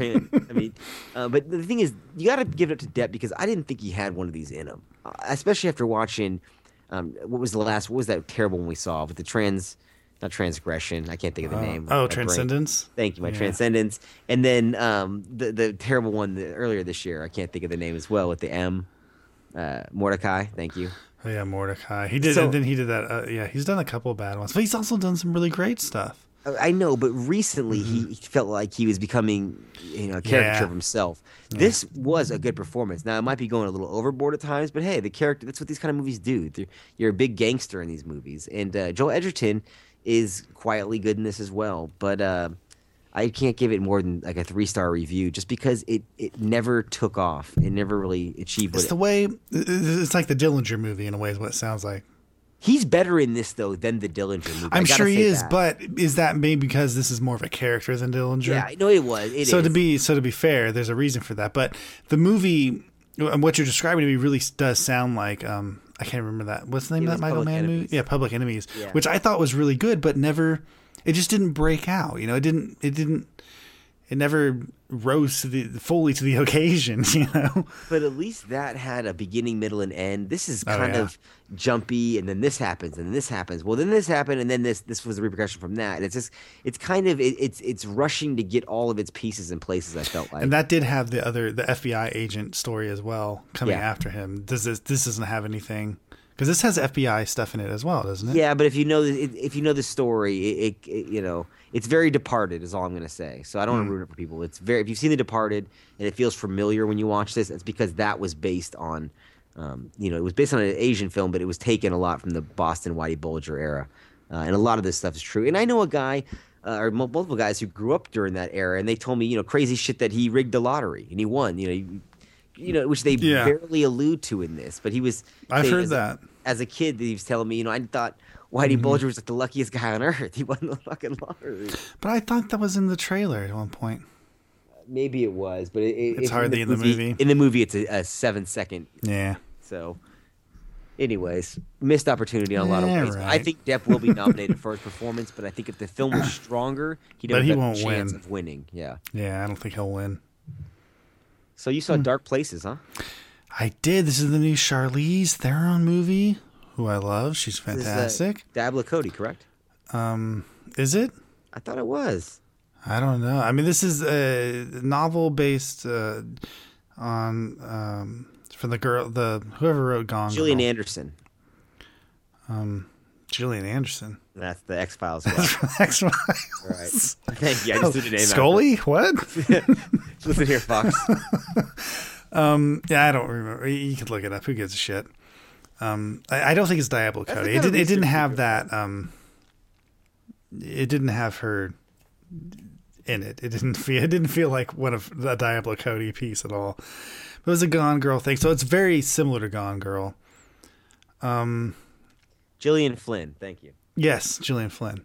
but the thing is, you got to give it up to Depp, because I didn't think he had one of these in him, especially after watching. What was that terrible one we saw with the not transgression. I can't think of the name. Transcendence. Thank you, Transcendence. And then the terrible one earlier this year. I can't think of the name as well with the M. Mordecai. Thank you. Oh yeah, Mordecai. He did, and then he did that. He's done a couple of bad ones, but he's also done some really great stuff. I know, but recently he felt like he was becoming, a caricature of himself. Yeah. This was a good performance. Now, it might be going a little overboard at times, but hey, the character—that's what these kind of movies do. You're a big gangster in these movies, and Joel Edgerton is quietly good in this as well. But I I can't give it more than like a 3-star review just because it never took off. It never really achieved what It's the way, it's like the Dillinger movie in a way is what it sounds like. He's better in this, though, than the Dillinger movie. I'm sure he is, that. but is that maybe because this is more of a character than Dillinger? Yeah, no, it was. To be fair, there's a reason for that. But the movie, what you're describing to me, really does sound like I can't remember that. What's the name of that Michael Mann movie? Yeah, Public Enemies, which I thought was really good, but never. It just didn't break out. You know, it never rose fully to the occasion, you know. But at least that had a beginning, middle, and end. This is kind of jumpy, and then this happens, and then this happens. Well, then this happened, and then this was the repercussion from that. And it's kind of it's rushing to get all of its pieces in places. I felt like, and that did have the FBI agent story as well coming after him. This doesn't have anything. Because this has FBI stuff in it as well, doesn't it? Yeah, but if you know the story, it you know, it's very Departed is all I'm going to say. So I don't want to ruin it for people. It's if you've seen The Departed and it feels familiar when you watch this, it's because that was based on, it was based on an Asian film, but it was taken a lot from the Boston Whitey Bulger era, and a lot of this stuff is true. And I know a guy. Or multiple guys who grew up during that era, and they told me, crazy shit that he rigged the lottery and he won. Which they barely allude to in this, but he was. I've heard that as a kid. He was telling me, I thought Whitey Bulger was like the luckiest guy on earth. He won the fucking lottery. But I thought that was in the trailer at one point. Maybe it was, but it's hardly in the movie. In the movie, it's a 7-second. Yeah. So, anyways, missed opportunity on a lot of ways. Right. I think Depp will be nominated for his performance, but I think if the film was stronger, he'd have a better chance of winning. Yeah. Yeah, I don't think he'll win. So you saw Dark Places, huh? I did. This is the new Charlize Theron movie, who I love. She's fantastic. Dabla Cody, correct? Is it? I thought it was. I don't know. I mean, this is a novel based on from whoever wrote Gone Girl. Gillian Anderson. Gillian Anderson. That's the X-Files. X-Files. All right. Thank you. I just threw the name Scully? out. What? Listen here, Fox. Yeah, I don't remember. You could look it up. Who gives a shit? I don't think it's Diablo Cody. It didn't have that. It didn't have her in it. It didn't feel like one of the Diablo Cody piece at all. It was a Gone Girl thing, so it's very similar to Gone Girl. Gillian Flynn, thank you. Yes, Gillian Flynn.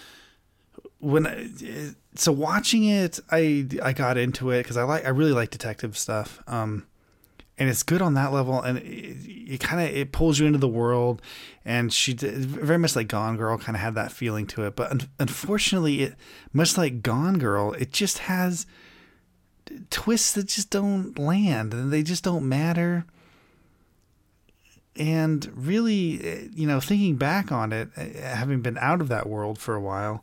So watching it, I got into it because I really like detective stuff, and it's good on that level, and it pulls you into the world, and she did, very much like Gone Girl kind of had that feeling to it, but unfortunately, much like Gone Girl, it just has twists that just don't land, and they just don't matter. And really, thinking back on it, having been out of that world for a while,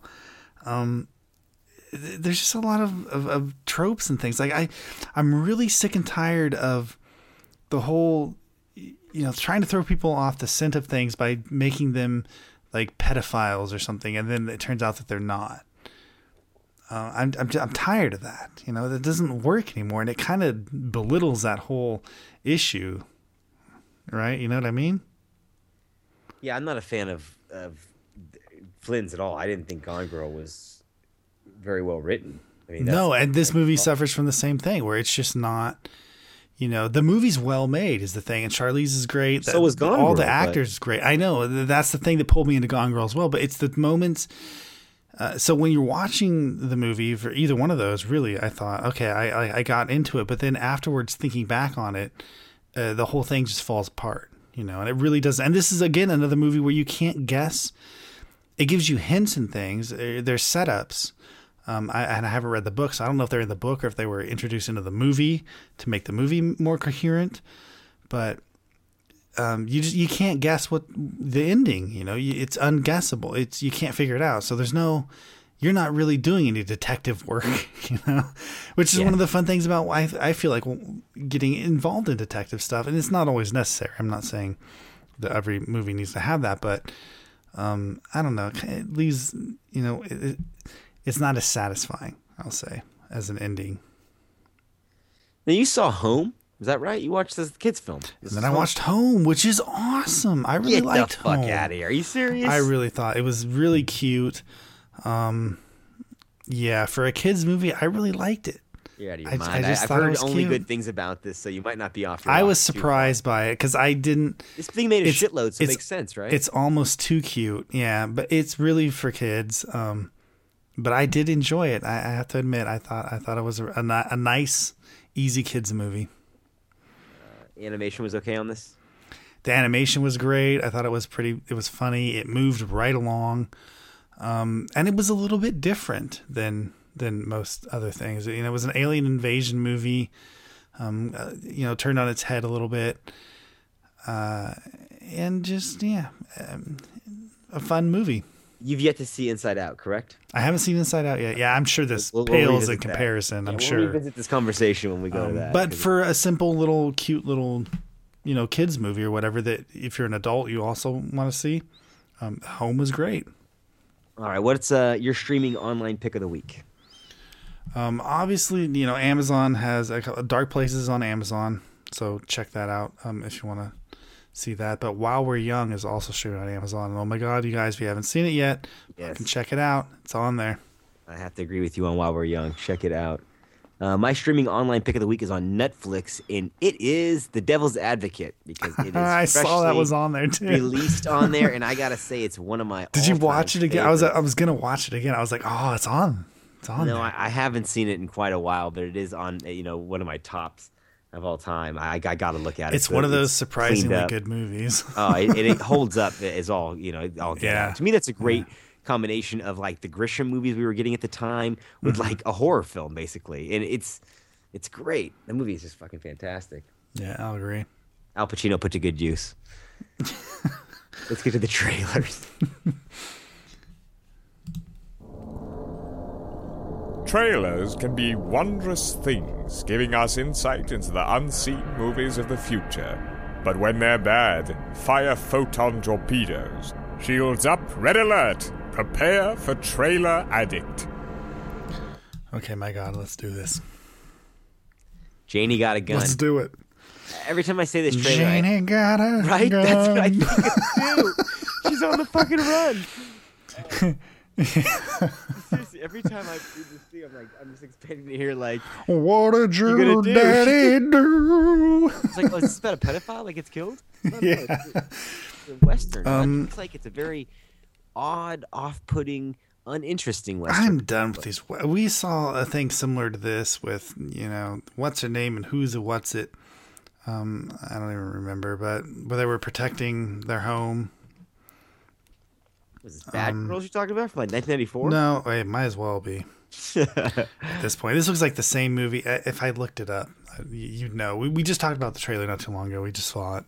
there's just a lot of tropes and things. Like I'm really sick and tired of the whole, trying to throw people off the scent of things by making them like pedophiles or something, and then it turns out that they're not. I'm tired of that. That doesn't work anymore, and it kind of belittles that whole issue. Right? You know what I mean? Yeah, I'm not a fan of Flynn's at all. I didn't think Gone Girl was very well written. I mean, no, and this movie suffers from the same thing where it's just not, the movie's well made is the thing, and Charlize is great. So was Gone Girl. All the actors is great. I know. That's the thing that pulled me into Gone Girl as well, but it's the moments. So when you're watching the movie for either one of those, really, I thought, okay, I got into it, but then afterwards thinking back on it, the whole thing just falls apart, and it really does. And this is, again, another movie where you can't guess. It gives you hints and things. There's setups. I haven't read the book, so I don't know if they're in the book or if they were introduced into the movie to make the movie more coherent. But you can't guess what the ending, it's unguessable. You can't figure it out. So you're not really doing any detective work, which is one of the fun things about why I feel like getting involved in detective stuff. And it's not always necessary. I'm not saying that every movie needs to have that, but I don't know. It leaves, it's not as satisfying, I'll say, as an ending. Now, you saw Home. Is that right? You watched this kids' film. And then I watched Home, which is awesome. I really liked Home. Get the fuck out of here. Are you serious? I really thought it was really cute. Yeah, for a kids movie, I really liked it. You're out of your I mind. just I've thought it heard was only cute. good things about this, so you might not be off your I rocker was too far. surprised by it because I didn't. This thing made a it's- shitload, so it it's- makes sense, right? It's almost too cute. Yeah, but it's really for kids. But I did enjoy it. I have to admit, I thought it was a nice, easy kids movie. Animation was okay on this? The animation was great. I thought it was funny. It moved right along. And it was a little bit different than most other things. You know, it was an alien invasion movie, turned on its head a little bit. And just, a fun movie. You've yet to see Inside Out, correct? I haven't seen Inside Out yet. Yeah, I'm sure this We'll pales revisit in comparison. that. I'm Yeah, sure. We'll revisit this conversation when we go to that. But for a simple little, cute little, kids movie or whatever that if you're an adult you also want to see, Home was great. All right, what's your streaming online pick of the week? Obviously, Amazon has Dark Places on Amazon, so check that out if you want to see that. But While We're Young is also streaming on Amazon. And oh my God, you guys, if you haven't seen it yet, you can check it out. It's on there. I have to agree with you on While We're Young. Check it out. My streaming online pick of the week is on Netflix, and it is The Devil's Advocate because it is I saw that was on there too. Released on there, and I gotta say it's one of my. Did you watch it again? I favorites. was gonna watch it again. I was like, oh, it's on. It's on. No, there. I haven't seen it in quite a while, but it is on. One of my tops of all time. I got to look at it. It's one of those cleaned surprisingly up. good movies. Oh, it holds up as all all get Yeah. out. To me, that's a great combination of like the Grisham movies we were getting at the time with like a horror film, basically, and it's great. The movie is just fucking fantastic. Yeah, I'll agree. Al Pacino put to good use. Let's get to the trailers. Trailers can be wondrous things, giving us insight into the unseen movies of the future. But when they're bad, fire photon torpedoes. Shields up, red alert. Prepare for Trailer Addict. Okay, my God, let's do this. Janie got a gun. Let's do it. Every time I say this trailer, Janie got a right? gun. That's what I think of too. She's on the fucking run. Seriously, every time I read this thing, I'm just expecting to hear like, What did You your gonna do? daddy do? it's like, oh, is this about a pedophile that gets killed? No, Yeah. it's a Western. It looks like it's a very odd, off-putting, uninteresting Western. I'm done with these. We saw a thing similar to this with, what's her name and who's a what's it. I don't even remember, but where they were protecting their home. Was this Bad Girls you're talking about from like 1994? No, it might as well be. At this point, this looks like the same movie. If I looked it up, you'd know. We just talked about the trailer not too long ago. We just saw it.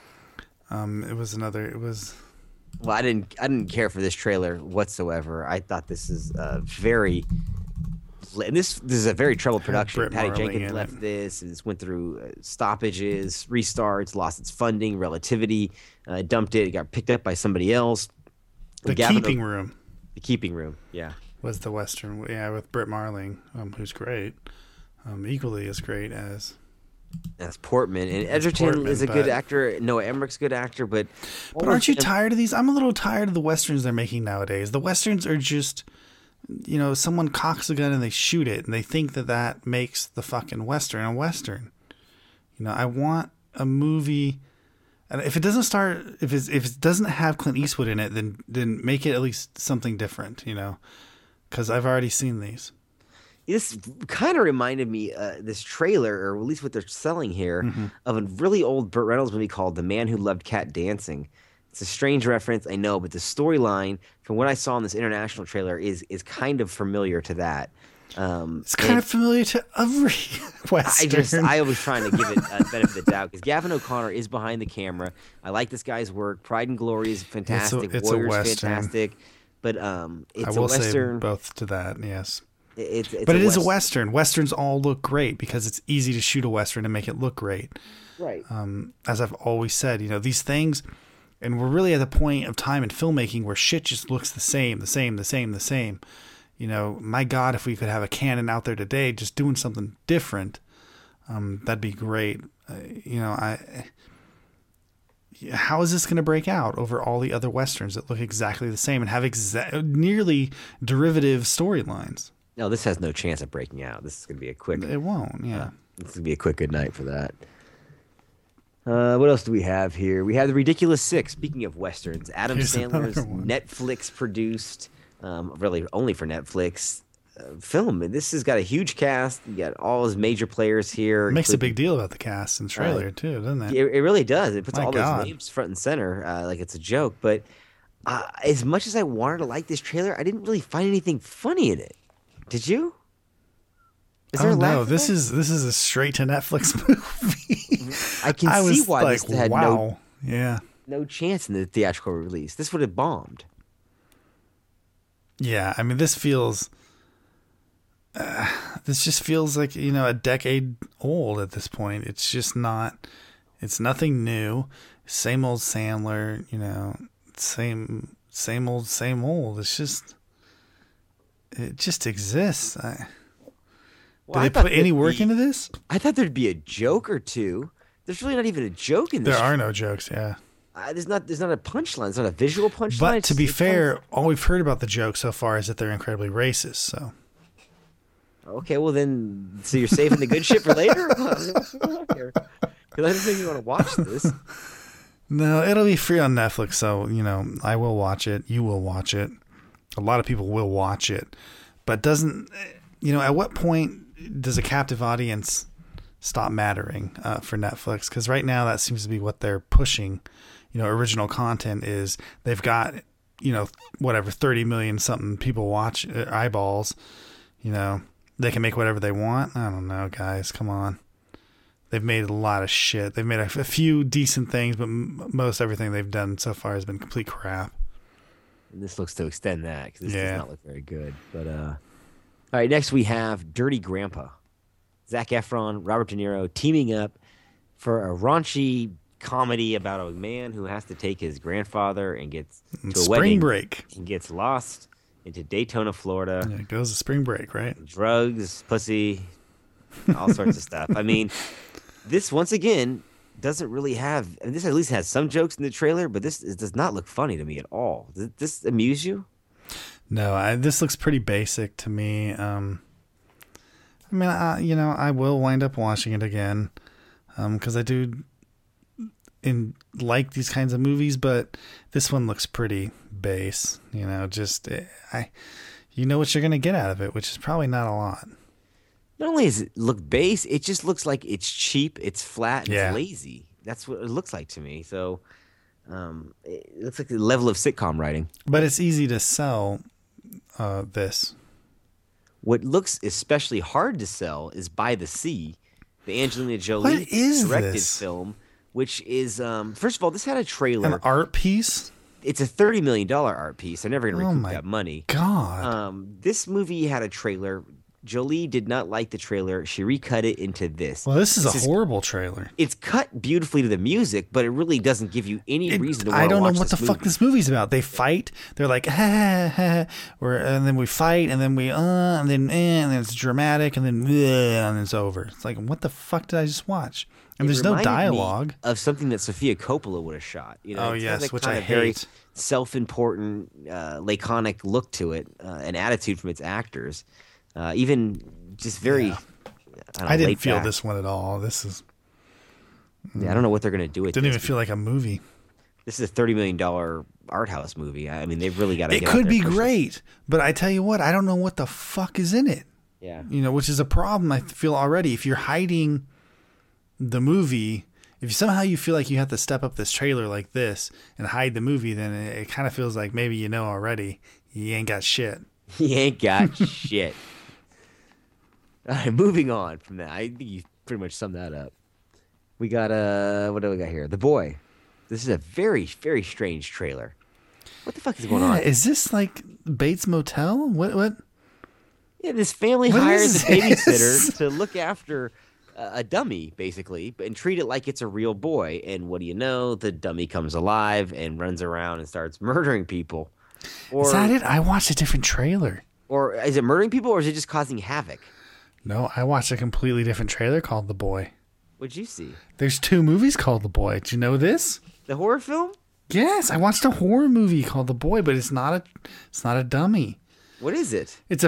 It was. Well, I didn't care for this trailer whatsoever. I thought this is very. And this is a very troubled production. Britt Patty Marling Jenkins in left it. this, and it's went through stoppages, restarts, lost its funding, relativity, dumped it. It got picked up by somebody else. The Gavin Keeping Room The Keeping Room, yeah. was the Western. Yeah, with Britt Marling, who's great. Equally as great as. That's Portman. And Edgerton Portman, is a good but- actor. Noah Emmerich's a good actor, but... But aren't you tired of these? I'm a little tired of the Westerns they're making nowadays. The Westerns are just, someone cocks a gun and they shoot it, and they think that makes the fucking Western a Western. I want a movie, and if it doesn't if it doesn't have Clint Eastwood in it, then make it at least something different. Because I've already seen these. This kind of reminded me, this trailer, or at least what they're selling here, of a really old Burt Reynolds movie called The Man Who Loved Cat Dancing. It's a strange reference, I know, but the storyline, from what I saw in this international trailer, is kind of familiar to that. It's kind of familiar to every Western. I was trying to give it a benefit of the doubt, because Gavin O'Connor is behind the camera. I like this guy's work. Pride and Glory is fantastic. It's a Warrior's Western. fantastic. But it's I will a Western. say both to that, yes. But it is a Western. Westerns all look great because it's easy to shoot a Western and make it look great. Right. As I've always said, these things, and we're really at the point of time in filmmaking where shit just looks the same. My God, if we could have a Canon out there today just doing something different, that'd be great. How is this going to break out over all the other Westerns that look exactly the same and have nearly derivative storylines? No, this has no chance of breaking out. This is going to be a quick. It won't. Yeah. This is going to be a quick good night for that. What else do we have here? We have The Ridiculous Six. Speaking of westerns, Adam Here's Sandler's another one. Netflix produced, really only for Netflix film. And this has got a huge cast. You got all his major players here. It makes a big deal about the cast and trailer too, doesn't it? It really does. It puts My all God. those names front and center, like it's a joke. But as much as I wanted to like this trailer, I didn't really find anything funny in it. Did you? Is there Oh a laugh no, in this it? is a straight to Netflix movie. I can I see was why like, this had wow. Yeah. no chance in the theatrical release. This would have bombed. Yeah, I mean, this feels. This just feels like, you know, a decade old at this point. It's just not. It's nothing new. Same old Sandler. You know, same old. It's just. It just exists. Well, I Did they thought put any there'd work be- into this? I thought there'd be a joke or two. There's really not even a joke in this. There are no jokes. Yeah. There's not a punchline. It's not a visual punchline. But It's to just- be it's fair, all we've heard about the joke so far is that they're incredibly racist. So. Okay, well then, so you're saving the good shit for later? Because I don't think you want to watch this. No, it'll be free on Netflix, so, you know, I will watch it. You will watch it. A lot of people will watch it. But doesn't, you know, at what point does a captive audience stop mattering for Netflix? Because right now that seems to be what they're pushing. You know, original content is they've got, you know, whatever, 30 million something people watch, eyeballs, you know. They can make whatever they want. I don't know, guys. Come on. They've made a lot of shit. They've made a few decent things, but most everything they've done so far has been complete crap. And this looks to extend that because this Yeah. does not look very good. But all right, next we have Dirty Grandpa. Zac Efron, Robert De Niro teaming up for a raunchy comedy about a man who has to take his grandfather and gets to a Spring wedding break. and gets lost into Daytona, Florida. Yeah, it goes to spring break, right? Drugs, pussy, all sorts of stuff. I mean, this once again doesn't really have. I mean, this at least has some jokes in the trailer, but this does not look funny to me at all. Does this amuse you? No, this looks pretty basic to me. I mean, you know, I will wind up watching it again because I do like these kinds of movies, but this one looks pretty base. You know, just you know what you're gonna get out of it, which is probably not a lot. Not only does it look base, it just looks like it's cheap, it's flat, and Yeah. it's lazy. That's what it looks like to me. So it looks like the level of sitcom writing. But it's easy to sell this. What looks especially hard to sell is By the Sea, the Angelina Jolie What is directed this? film, which is first of all, this had a trailer. An art piece? It's a $30 million art piece. They're never going to Oh recoup my that money. God. This movie had a trailer. Jolie did not like the trailer. She recut it into this. Well, this is a horrible trailer. It's cut beautifully to the music, but it really doesn't give you any reason to want I to don't know watch what the this fuck movie. this movie's about. They fight. They're like, ha, ha, ha, and then we fight, and then and then it's dramatic, and then it's over. It's like, what the fuck did I just watch? And It there's no reminded me dialogue. of something that Sofia Coppola would have shot. You know, Oh, it has yes, that which kind I of very hate. self-important, laconic look to it, an attitude from its actors, even just very. I didn't laid feel back. this one at all. This is Yeah, I don't know what they're going to do with didn't this. even feel like a movie. This is a $30 million art house movie. I mean, they've really got to. It could be great, but I tell you what, I don't know what the fuck is in it. Yeah. You know, which is a problem I feel already. If you're hiding the movie, if somehow you feel like you have to step up this trailer like this and hide the movie, then it kind of feels like maybe you know already you ain't got shit. He ain't got shit. All right, moving on from that. I think you pretty much summed that up. We got what do we got here? The Boy. This is a very, very strange trailer. What the fuck is going on? Is this like Bates Motel? What? Yeah, this family What hires is a babysitter this? to look after a dummy, basically, and treat it like it's a real boy. And what do you know? The dummy comes alive and runs around and starts murdering people. Or, Is that it? I watched a different trailer. Or is it murdering people, or is it just causing havoc? No, I watched a completely different trailer called The Boy. What'd you see? There's 2 movies called The Boy. Do you know this? The horror film? Yes, I watched a horror movie called The Boy, but it's not a dummy. What is it? It's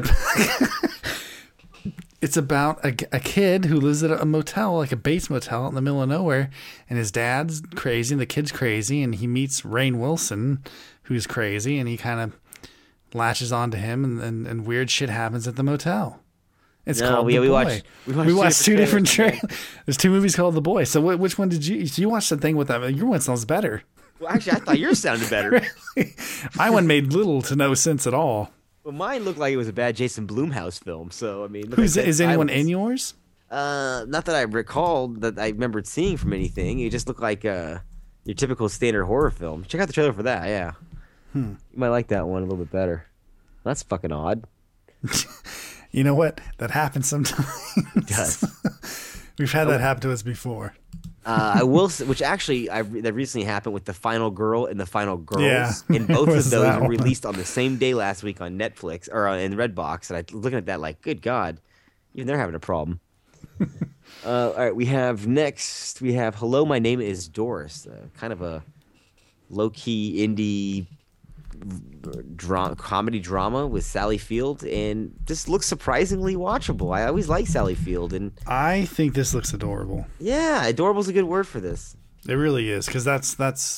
it's about a kid who lives at a motel, like a base motel in the middle of nowhere, and his dad's crazy and the kid's crazy, and he meets Rainn Wilson, who's crazy, and he kind of latches onto him, and weird shit happens at the motel. It's called The Boy. We watched two different trailers. There's two movies called The Boy. So which one did you? So you watched the thing with that? Your one sounds better. Well, actually, I thought yours sounded better. My one made little to no sense at all. Well, mine looked like it was a bad Jason Blumhouse film. So I mean, is anyone in yours? Not that I recalled that I remembered seeing from anything. It just looked like your typical standard horror film. Check out the trailer for that. Yeah, you might like that one a little bit better. That's fucking odd. You know what? That happens sometimes. It does. We've had that happen to us before. I will, which actually that recently happened with The Final Girl and The Final Girls. Yeah. And both of Was those that were one? released on the same day last week on Netflix or in Redbox. And I was looking at that like, good God, even they're having a problem. All right, we have Hello, My Name is Doris, kind of a low-key indie comedy drama with Sally Field, and this looks surprisingly watchable. I always like Sally Field, and I think this looks adorable. yeah, adorable's a good word for this. It really is, because that's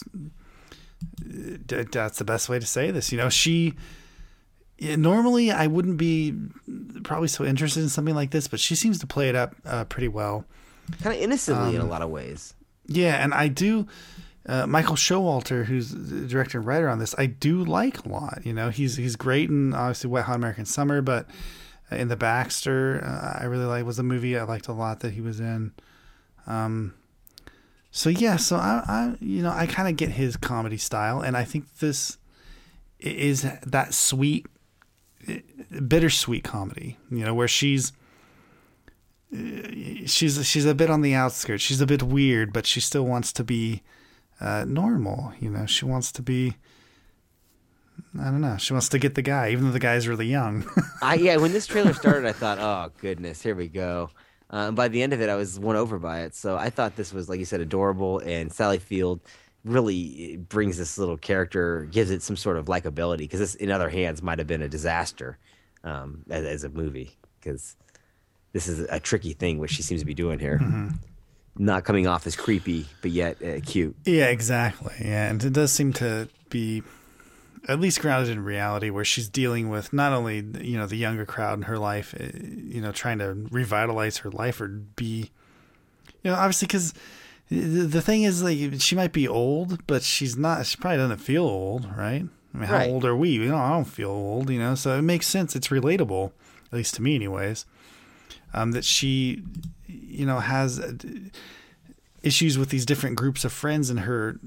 the best way to say this. You know, normally I wouldn't be probably so interested in something like this, but she seems to play it up pretty well. Kind of innocently in a lot of ways. Yeah, and I do. Michael Showalter, who's the director and writer on this, I do like a lot. You know, he's great in obviously Wet Hot American Summer, but in The Baxter, I really was a movie I liked a lot that he was in. So I kind of get his comedy style, and I think this is that sweet, bittersweet comedy. You know, where she's a bit on the outskirts. She's a bit weird, but she still wants to be normal. You know, she wants to be, I don't know, she wants to get the guy, even though the guy's really young. When this trailer started, I thought, oh goodness, here we go. By the end of it, I was won over by it. So I thought this was, like you said, adorable, and Sally Field really brings this little character, gives it some sort of likability, because this, in other hands, might have been a disaster as a movie, because this is a tricky thing, which she seems to be doing here. Mm-hmm. Not coming off as creepy, but yet cute. Yeah, exactly. Yeah, and it does seem to be at least grounded in reality, where she's dealing with not only, you know, the younger crowd in her life, you know, trying to revitalize her life or be, you know, obviously, because the thing is, like, she might be old, but she's not. She probably doesn't feel old, right? I mean, how old are we? You know, I don't feel old, you know, so it makes sense. It's relatable, at least to me, anyways. That she, you know, has issues with these different groups of friends, and her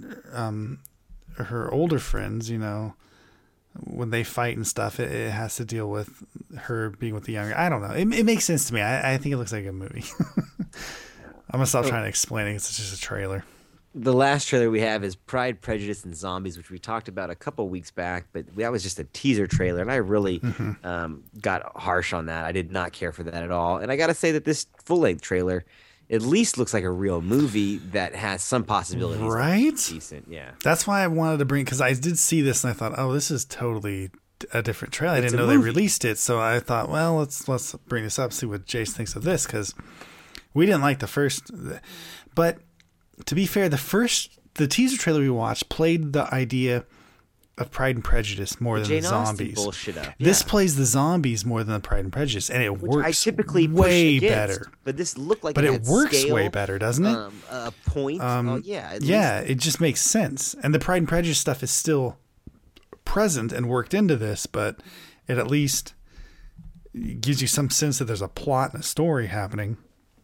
older friends, you know, when they fight and stuff, it has to deal with her being with the younger. I don't know. It makes sense to me. I think it looks like a movie. I'm going to stop trying to explain it. It's just a trailer. The last trailer we have is Pride, Prejudice, and Zombies, which we talked about a couple weeks back, but that was just a teaser trailer, and I really got harsh on that. I did not care for that at all. And I got to say that this full-length trailer at least looks like a real movie that has some possibilities. Right? Decent, yeah. That's why I wanted to bring, because I did see this, and I thought, oh, this is totally a different trailer. I didn't know they released it, so I thought, well, let's bring this up, see what Jace thinks of this, because we didn't like the first. But to be fair, the teaser trailer we watched played the idea of Pride and Prejudice more than the zombies. Bullshit up. Yeah. This plays the zombies more than the Pride and Prejudice, and it works. I typically way push against, better. But this looked like, but it it had works scale, way better, doesn't it? A point. It just makes sense. And the Pride and Prejudice stuff is still present and worked into this, but it at least gives you some sense that there's a plot and a story happening.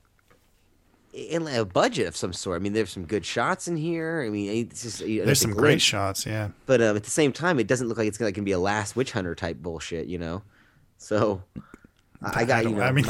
And a budget of some sort. I mean, there's some good shots in here. I mean, it's just there's some great shots, yeah. But at the same time, it doesn't look like it's going to be a Last Witch Hunter type bullshit, you know. So I got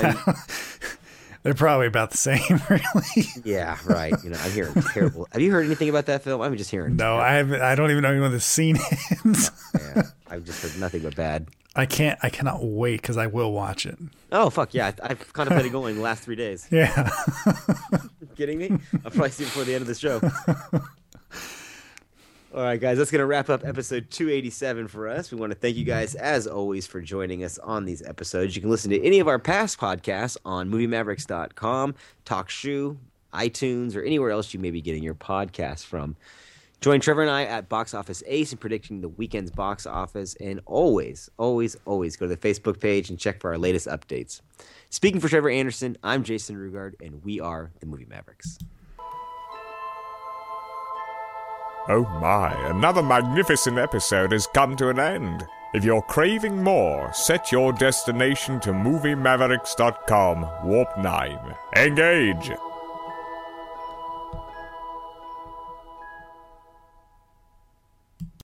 they're probably about the same, really. Yeah, right. You know, I'm hearing terrible. Have you heard anything about that film? I'm just hearing. No, I haven't. I don't even know anyone that's seen it. Yeah, I've just heard nothing but bad. I cannot wait, because I will watch it. Oh, fuck yeah. I've contemplated going the last 3 days. Yeah. Kidding me? I'll probably see it before the end of the show. All right, guys, that's going to wrap up episode 287 for us. We want to thank you guys, as always, for joining us on these episodes. You can listen to any of our past podcasts on MovieMavericks.com, TalkShoe, iTunes, or anywhere else you may be getting your podcasts from. Join Trevor and I at Box Office Ace in predicting the weekend's box office. And always, always, always go to the Facebook page and check for our latest updates. Speaking for Trevor Anderson, I'm Jason Rugard, and we are the Movie Mavericks. Oh my, another magnificent episode has come to an end. If you're craving more, set your destination to MovieMavericks.com, Warp 9. Engage!